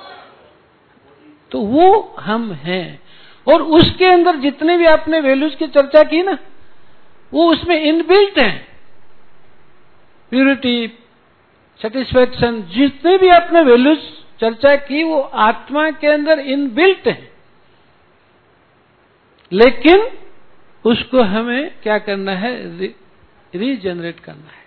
तो वो हम हैं, और उसके अंदर जितने भी आपने वैल्यूज की चर्चा की ना, वो उसमें इनबिल्ट हैं। प्यूरिटी, सेटिस्फैक्शन, जितने भी आपने वैल्यूज चर्चा की, वो आत्मा के अंदर इनबिल्ट है। लेकिन उसको हमें क्या करना है? रीजनरेट करना है।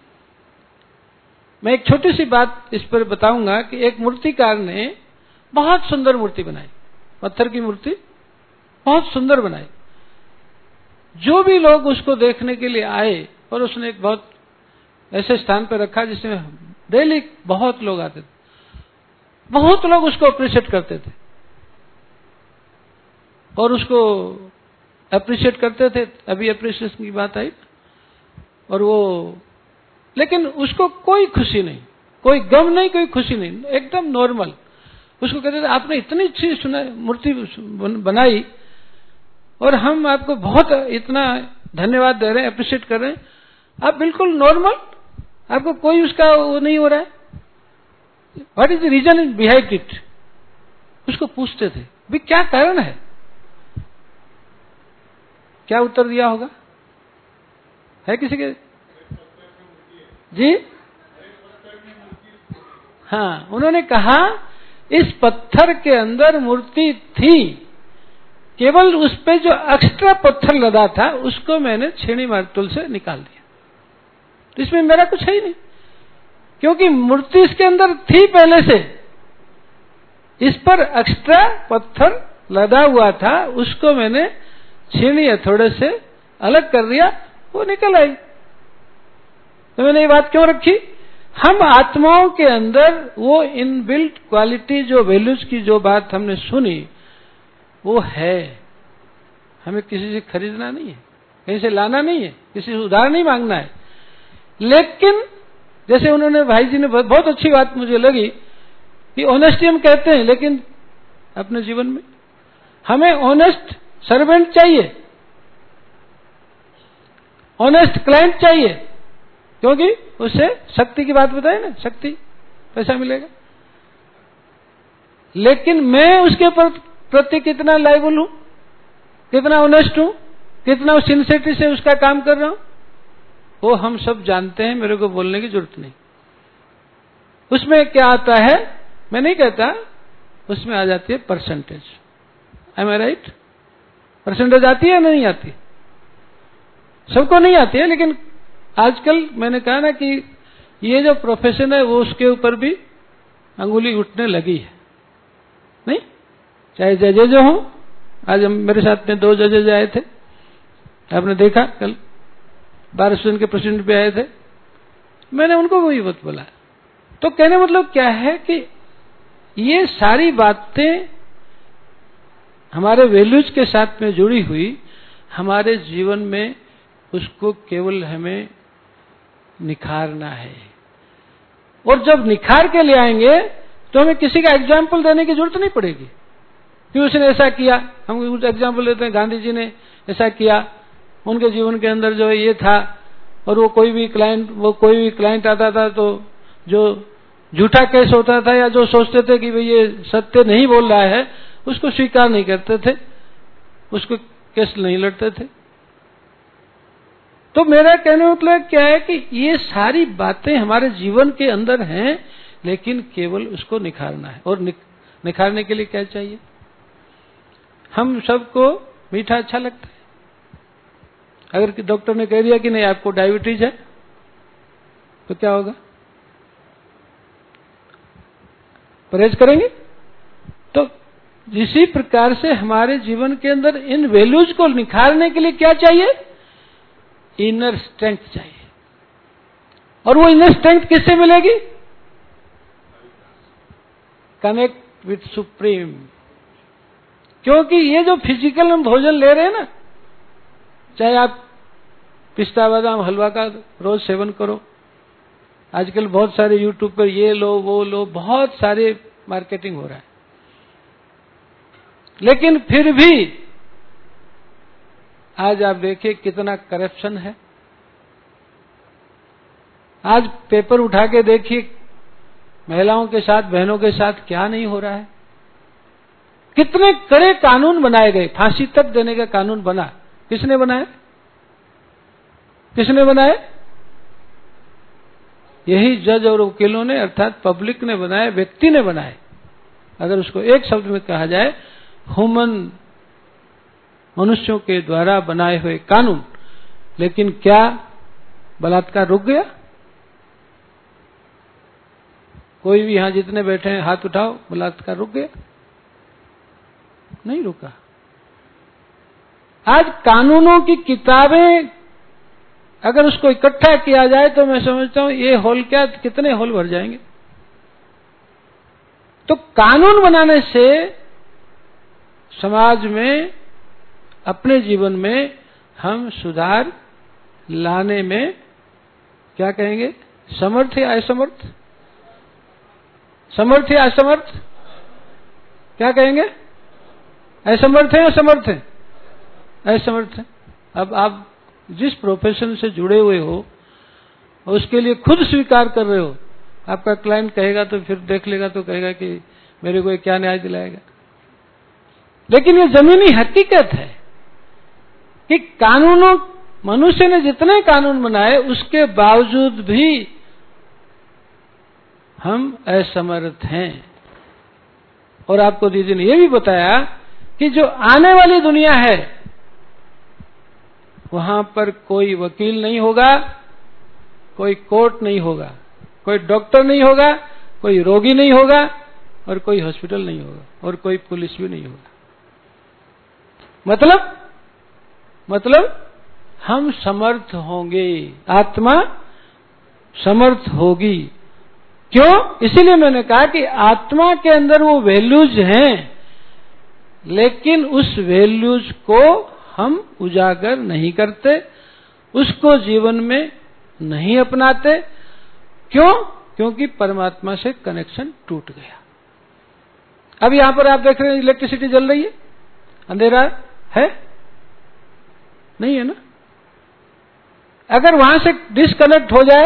मैं एक छोटी सी बात इस पर बताऊंगा कि एक मूर्तिकार ने बहुत सुंदर मूर्ति बनाई, पत्थर की मूर्ति बहुत सुंदर बनाई। जो भी लोग उसको देखने के लिए आए, और उसने एक बहुत ऐसे स्थान पर रखा जिसमें डेली बहुत लोग आते थे, बहुत लोग उसको अप्रिशिएट करते थे, और उसको अप्रिशिएट करते थे। अभी अप्रिशिएशन की बात आई, और वो, लेकिन उसको कोई खुशी नहीं, कोई गम नहीं, कोई खुशी नहीं, एकदम नॉर्मल। उसको कहते थे, आपने इतनी अच्छी सुना मूर्ति बनाई, और हम आपको बहुत इतना धन्यवाद दे रहे हैं, अप्रिशिएट कर रहे हैं, आप बिल्कुल नॉर्मल, आपको कोई उसका वो नहीं हो रहा है। What is the reason behind it? उसको पूछते थे, भी क्या कारण है? क्या उत्तर दिया होगा? है किसी के? जी हाँ, उन्होंने कहा इस पत्थर के अंदर मूर्ति थी, केवल उस पे जो एक्स्ट्रा पत्थर लदा था उसको मैंने छेनी मार्तुल से निकाल दिया। तो इसमें मेरा कुछ है ही नहीं, क्योंकि मूर्ति इसके अंदर थी पहले से, इस पर एक्स्ट्रा पत्थर लदा हुआ था, उसको मैंने छेनी हथौड़े से अलग कर दिया, वो निकल आई। तो मैंने ये बात क्यों रखी? हम आत्माओं के अंदर वो इनबिल्ट क्वालिटी, जो वैल्यूज की जो बात हमने सुनी, वो है। हमें किसी से खरीदना नहीं है, कहीं से लाना नहीं है, किसी से उधार नहीं मांगना है। लेकिन जैसे उन्होंने, भाई जी ने बहुत अच्छी बात मुझे लगी कि ऑनेस्टी हम कहते हैं, लेकिन अपने जीवन में हमें ऑनेस्ट सर्वेंट चाहिए, ऑनेस्ट क्लाइंट चाहिए, क्योंकि उससे शक्ति की बात बताए ना, शक्ति, पैसा मिलेगा। लेकिन मैं उसके प्रति कितना लायबल हूं, कितना ऑनेस्ट हूं, कितना सिंसियरिटी से उसका काम कर रहा हूं, वो हम सब जानते हैं, मेरे को बोलने की जरूरत नहीं। उसमें क्या आता है, मैं नहीं कहता, उसमें आ जाती है percentage. Am I right? Percentage आती है या नहीं आती? सबको नहीं आती है, लेकिन आजकल मैंने कहा ना कि ये जो प्रोफेशन है वो उसके ऊपर भी अंगुली उठने लगी है, नहीं? चाहे जजेज हो, आज हम मेरे साथ में दो जजेज आए थे, आपने देखा, कल बार एसोसिएशन के प्रेसिडेंट भी आए थे, मैंने उनको वही बात बोला। तो कहने मतलब क्या है कि ये सारी बातें हमारे वैल्यूज के साथ में जुड़ी हुई, हमारे जीवन में उसको केवल हमें निखारना है। और जब निखार के ले आएंगे तो हमें किसी का एग्जाम्पल देने की जरूरत नहीं पड़ेगी कि उसने ऐसा किया। हम कुछ एग्जाम्पल देते हैं, गांधी जी ने ऐसा किया, उनके जीवन के अंदर जो है ये था, और वो कोई भी क्लाइंट वो कोई भी क्लाइंट आता था तो जो झूठा केस होता था, या जो सोचते थे कि भाई ये सत्य नहीं बोल रहा है, उसको स्वीकार नहीं करते थे, उसको केस नहीं लड़ते थे। तो मेरा कहने मतलब क्या है कि ये सारी बातें हमारे जीवन के अंदर हैं, लेकिन केवल उसको निखारना है। और निखारने के लिए क्या चाहिए? हम सबको मीठा अच्छा लगता है। अगर डॉक्टर ने कह दिया कि नहीं आपको डायबिटीज है, तो क्या होगा? परहेज करेंगे? तो इसी प्रकार से हमारे जीवन के अंदर इन वैल्यूज को निखारने के लिए क्या चाहिए? इनर स्ट्रेंथ चाहिए। और वो इनर स्ट्रेंथ किससे मिलेगी? Connect with supreme. क्योंकि ये जो फिजिकल हम भोजन ले रहे हैं ना, चाहे आप पिस्ता बादाम हलवा का रोज सेवन करो, आजकल बहुत सारे यूट्यूब पर ये लो वो लो, बहुत सारे मार्केटिंग हो रहा है, लेकिन फिर भी आज आप देखिए कितना करप्शन है। आज पेपर उठा के देखिए महिलाओं के साथ, बहनों के साथ क्या नहीं हो रहा है। कितने कड़े कानून बनाए गए, फांसी तक देने का कानून बना। किसने बनाया? किसने बनाया? यही जज और वकीलों ने, अर्थात पब्लिक ने बनाए, व्यक्ति ने बनाए। अगर उसको एक शब्द में कहा जाए, ह्यूमन, मनुष्यों के द्वारा बनाए हुए कानून। लेकिन क्या बलात्कार रुक गया? कोई भी यहां जितने बैठे हैं हाथ उठाओ, बलात्कार रुक गया? नहीं रुका। आज कानूनों की किताबें अगर उसको इकट्ठा किया जाए तो मैं समझता हूं ये हॉल क्या, कितने हॉल भर जाएंगे। तो कानून बनाने से समाज में, अपने जीवन में हम सुधार लाने में क्या कहेंगे, समर्थ या असमर्थ? समर्थ या असमर्थ? क्या कहेंगे? असमर्थ है या समर्थ है? असमर्थ है। अब आप जिस प्रोफेशन से जुड़े हुए हो और उसके लिए खुद स्वीकार कर रहे हो, आपका क्लाइंट कहेगा तो फिर देख लेगा तो कहेगा कि मेरे को क्या न्याय दिलाएगा। लेकिन ये जमीनी हकीकत है कि कानूनों, मनुष्य ने जितने कानून बनाए उसके बावजूद भी हम असमर्थ हैं। और आपको दीदी ने यह भी बताया कि जो आने वाली दुनिया है वहां पर कोई वकील नहीं होगा, कोई कोर्ट नहीं होगा, कोई डॉक्टर नहीं होगा, कोई रोगी नहीं होगा और कोई हॉस्पिटल नहीं होगा और कोई पुलिस भी नहीं होगा। मतलब मतलब हम समर्थ होंगे, आत्मा समर्थ होगी। क्यों? इसीलिए मैंने कहा कि आत्मा के अंदर वो वैल्यूज हैं, लेकिन उस वैल्यूज को हम उजागर नहीं करते, उसको जीवन में नहीं अपनाते। क्यों? क्योंकि परमात्मा से कनेक्शन टूट गया। अब यहां पर आप देख रहे हैं इलेक्ट्रिसिटी जल रही है, अंधेरा है नहीं है ना? अगर वहां से डिस्कनेक्ट हो जाए,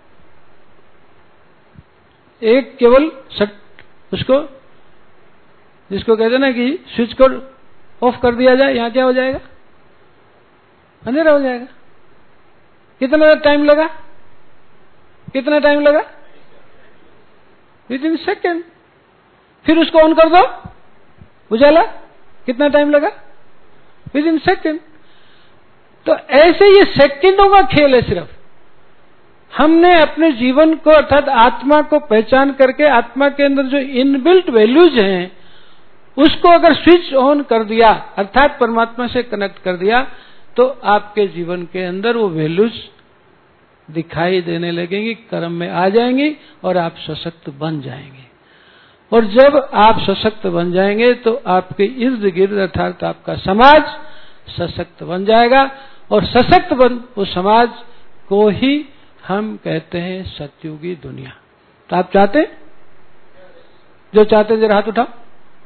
एक केवल उसको, जिसको कहते हैं ना कि स्विच को ऑफ कर दिया जाए, यहां क्या हो जाएगा? अंधेरा हो जाएगा। कितना टाइम लगा? कितना टाइम लगा? Within second. फिर उसको ऑन कर दो, उजाला, कितना टाइम लगा? Within second. तो ऐसे ये सेकंडों का खेल है। सिर्फ हमने अपने जीवन को, अर्थात आत्मा को पहचान करके, आत्मा के अंदर जो इनबिल्ट वैल्यूज हैं उसको अगर स्विच ऑन कर दिया, अर्थात परमात्मा से कनेक्ट कर दिया, तो आपके जीवन के अंदर वो वैल्यूज दिखाई देने लगेंगी, कर्म में आ जाएंगी और आप सशक्त बन जाएंगे। और जब आप सशक्त बन जाएंगे तो आपके इर्द गिर्द, अर्थात आपका समाज सशक्त बन जाएगा। और सशक्त बन उस समाज को ही हम कहते हैं सतयुगी दुनिया। तो आप चाहते हैं? जो चाहते हैं जरा हाथ उठाओ।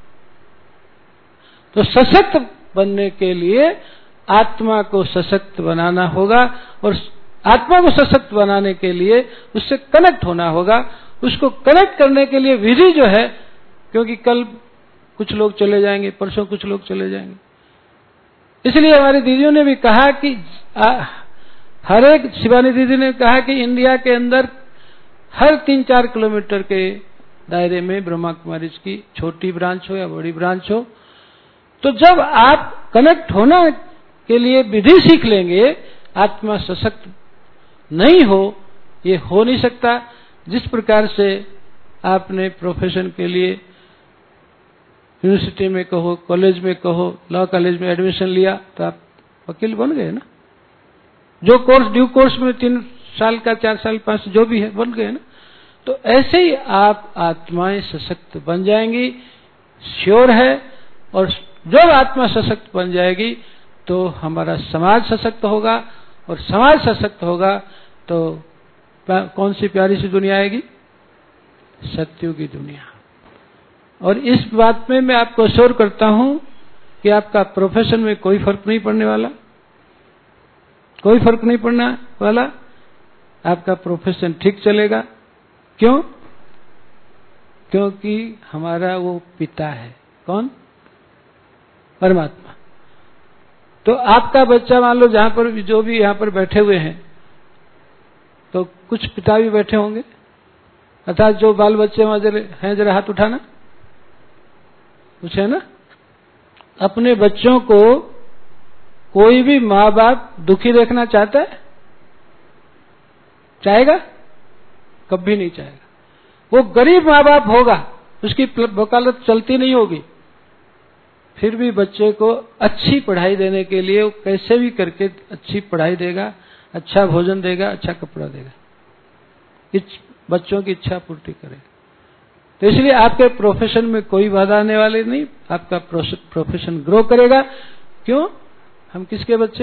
तो सशक्त बनने के लिए आत्मा को सशक्त बनाना होगा, और आत्मा को सशक्त बनाने के लिए उससे कनेक्ट होना होगा। उसको कनेक्ट करने के लिए विधि जो है, क्योंकि कल कुछ लोग चले जाएंगे, परसों कुछ लोग चले जाएंगे, इसलिए हमारी दीदियों ने भी कहा कि आ, हर एक, शिवानी दीदी ने कहा कि इंडिया के अंदर हर तीन चार किलोमीटर के दायरे में ब्रह्मा कुमारी की छोटी ब्रांच हो या बड़ी ब्रांच हो। तो जब आप कनेक्ट होना के लिए विधि सीख लेंगे, आत्मा सशक्त नहीं हो, ये हो नहीं सकता। जिस प्रकार से आपने प्रोफेशन के लिए यूनिवर्सिटी में कहो, कॉलेज में कहो, लॉ कॉलेज में एडमिशन लिया तो आप वकील बन गए ना। जो कोर्स ड्यू कोर्स में तीन साल का, चार साल, पांच, जो भी है, बन गए ना। तो ऐसे ही आप आत्माएं सशक्त बन जाएंगी, श्योर है। और जब आत्मा सशक्त बन जाएगी तो हमारा समाज सशक्त होगा, और समाज सशक्त होगा तो कौन सी प्यारी सी दुनिया आएगी? सत्युग की दुनिया। और इस बात में मैं आपको श्योर करता हूं कि आपका प्रोफेशन में कोई फर्क नहीं पड़ने वाला, कोई फर्क नहीं पड़ने वाला। आपका प्रोफेशन ठीक चलेगा। क्यों? क्योंकि हमारा वो पिता है। कौन? परमात्मा। तो आपका बच्चा, मान लो जहां पर जो भी यहां पर बैठे हुए हैं, तो कुछ पिता भी बैठे होंगे, अर्थात जो बाल बच्चे वहां हैं, जरा हाथ उठाना। कुछ है ना? अपने बच्चों को कोई भी माँ बाप दुखी देखना चाहता है? चाहेगा? कभी नहीं चाहेगा। वो गरीब माँ बाप होगा, उसकी वकालत चलती नहीं होगी, फिर भी बच्चे को अच्छी पढ़ाई देने के लिए वो कैसे भी करके अच्छी पढ़ाई देगा, अच्छा भोजन देगा, अच्छा कपड़ा देगा, इस बच्चों की इच्छा पूर्ति करेगा। तो इसलिए आपके प्रोफेशन में कोई बाधा आने वाली नहीं, आपका प्रोफेशन ग्रो करेगा। क्यों? हम किसके बच्चे?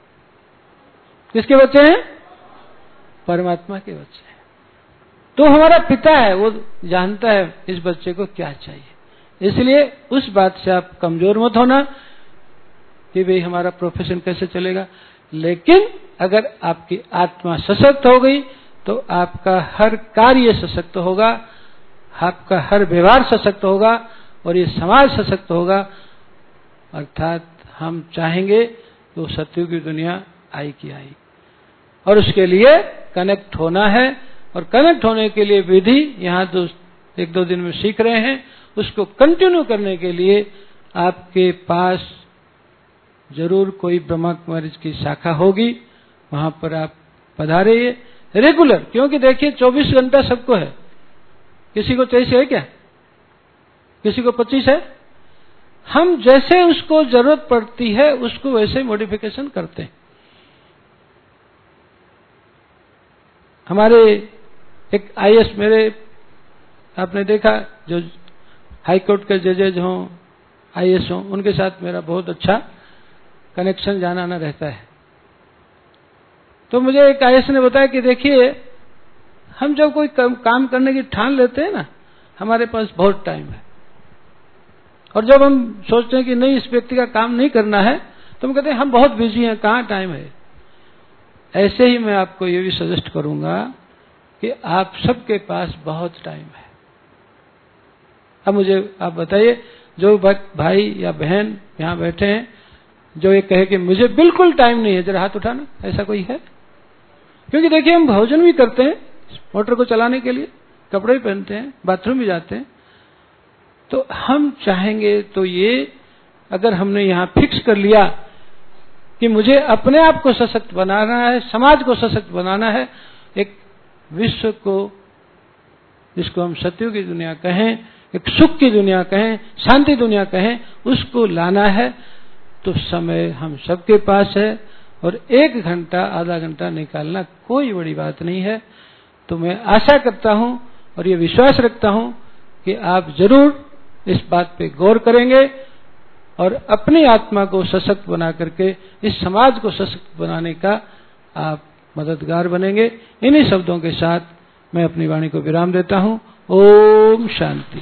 किसके बच्चे हैं? परमात्मा के बच्चे हैं। तो हमारा पिता है, वो जानता है इस बच्चे को क्या चाहिए। इसलिए उस बात से आप कमजोर मत होना कि भाई हमारा प्रोफेशन कैसे चलेगा। लेकिन अगर आपकी आत्मा सशक्त हो गई तो आपका हर कार्य सशक्त होगा, आपका हर व्यवहार सशक्त होगा, और ये समाज सशक्त होगा। अर्थात हम चाहेंगे तो सत्युग की दुनिया आई की आई, और उसके लिए कनेक्ट होना है। और कनेक्ट होने के लिए विधि यहाँ तो एक दो दिन में सीख रहे हैं, उसको कंटिन्यू करने के लिए आपके पास जरूर कोई ब्रह्मा कुमारी की शाखा होगी, वहां पर आप पधारिए रेगुलर। क्योंकि देखिए चौबीस घंटा सबको है, किसी को तेईस है क्या, किसी को पच्चीस है। हम जैसे उसको जरूरत पड़ती है उसको वैसे मॉडिफिकेशन करते हैं। हमारे एक आईएएस, मेरे आपने देखा जो हाई कोर्ट के जजेज हों, आईएएस हों, उनके साथ मेरा बहुत अच्छा कनेक्शन जाना आना रहता है। तो मुझे एक आईएएस ने बताया कि देखिए हम जब कोई काम करने की ठान लेते हैं ना, हमारे पास बहुत टाइम है, और जब हम सोचते हैं कि नहीं इस व्यक्ति का काम नहीं करना है तो हम कहते हैं हम बहुत बिजी हैं, कहाँ टाइम है। ऐसे ही मैं आपको ये भी सजेस्ट करूंगा कि आप सबके पास बहुत टाइम है। अब मुझे आप बताइए, जो भाई या बहन यहाँ बैठे हैं जो ये कहे कि मुझे बिल्कुल टाइम नहीं है, जरा हाथ उठाना। ऐसा कोई है? क्योंकि देखिए हम भोजन भी करते हैं, मोटर को चलाने के लिए कपड़े भी पहनते हैं, बाथरूम भी जाते हैं। तो हम चाहेंगे तो ये अगर हमने यहाँ फिक्स कर लिया कि मुझे अपने आप को सशक्त बनाना है, समाज को सशक्त बनाना है, एक विश्व को जिसको हम सत्युग की दुनिया कहें, एक सुख की दुनिया कहें, शांति दुनिया कहें, उसको लाना है, तो समय हम सबके पास है। और एक घंटा आधा घंटा निकालना कोई बड़ी बात नहीं है। तो मैं आशा करता हूं और ये विश्वास रखता हूं कि आप जरूर इस बात पे गौर करेंगे और अपनी आत्मा को सशक्त बना करके इस समाज को सशक्त बनाने का आप मददगार बनेंगे। इन्हीं शब्दों के साथ मैं अपनी वाणी को विराम देता हूं। ओम शांति।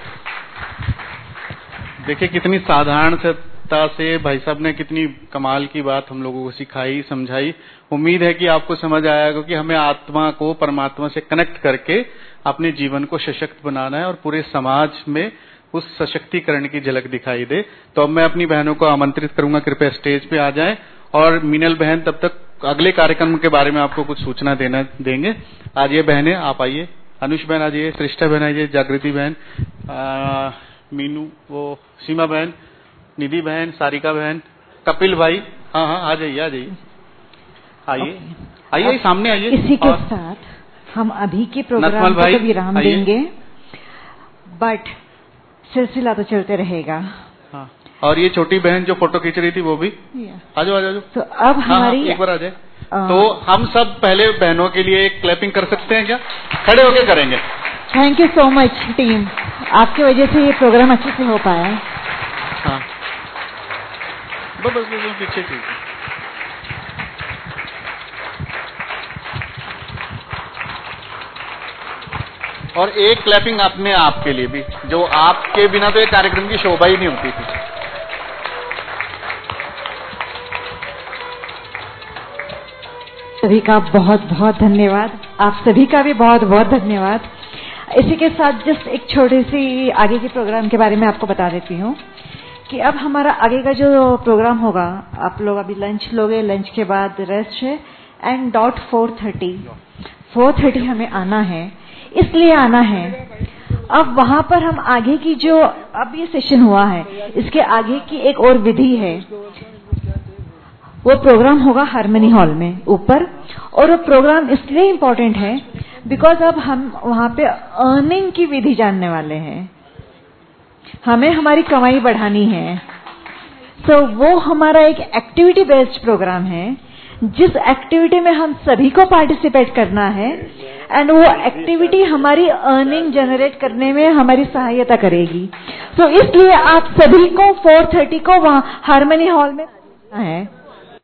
देखिए कितनी साधारणता से भाई साहब ने कितनी कमाल की बात हम लोगों को सिखाई, समझाई। उम्मीद है कि आपको समझ आया क्योंकि हमें आत्मा को परमात्मा से कनेक्ट करके अपने जीवन को सशक्त बनाना है और पूरे समाज में उस सशक्तिकरण की झलक दिखाई दे। तो अब मैं अपनी बहनों को आमंत्रित करूंगा, कृपया स्टेज पे आ जाएं। और मीनल बहन तब तक अगले कार्यक्रम के बारे में आपको कुछ सूचना देना देंगे। आज ये बहनें आप आइए, अनुष बहन आ जाइए, सृष्टा बहन आइए, जागृति बहन, आ, मीनू, वो सीमा बहन, निधि बहन, सारिका बहन, कपिल भाई, हाँ हाँ आ जाइए, आ जाइए, आइए आइए सामने आइए। इसी के साथ हम अभी के प्रोग्राम को तो विराम देंगे, बट सिलसिला तो चलते रहेगा। हाँ, और ये छोटी बहन जो फोटो खींच रही थी वो भी आ जाओ, आ जाओ। तो अब हमारी एक बार आ जाए। तो हम सब पहले बहनों के लिए एक क्लैपिंग कर सकते हैं क्या? खड़े होके करेंगे। Thank you so much team, आपकी वजह से ये प्रोग्राम अच्छे से हो पाया। हाँ बस बस बस पीछे की। और एक क्लैपिंग अपने आपके लिए भी, जो आपके बिना तो ये कार्यक्रम की शोभा ही नहीं होती थी। सभी का बहुत बहुत धन्यवाद, आप सभी का भी बहुत बहुत धन्यवाद। इसी के साथ जस्ट एक छोटी सी आगे के प्रोग्राम के बारे में आपको बता देती हूँ कि अब हमारा आगे का जो प्रोग्राम होगा, आप लोग अभी लंच लोगे, लंच के बाद रेस्ट है, and dot four thirty four thirty हमें आना है। इसलिए आना है, अब वहां पर हम आगे की जो अब ये सेशन हुआ है, इसके आगे की एक और विधि है। वो प्रोग्राम होगा हार्मनी हॉल में ऊपर, और वो प्रोग्राम इसलिए इम्पोर्टेंट है बिकॉज अब हम वहां पे अर्निंग की विधि जानने वाले हैं, हमें हमारी कमाई बढ़ानी है। तो वो हमारा एक एक्टिविटी बेस्ड प्रोग्राम है, जिस एक्टिविटी में हम सभी को पार्टिसिपेट करना है, एंड वो एक्टिविटी हमारी अर्निंग जनरेट करने में हमारी सहायता करेगी। तो इसलिए आप सभी को फोर थर्टी को वहाँ हार्मनी हॉल में है।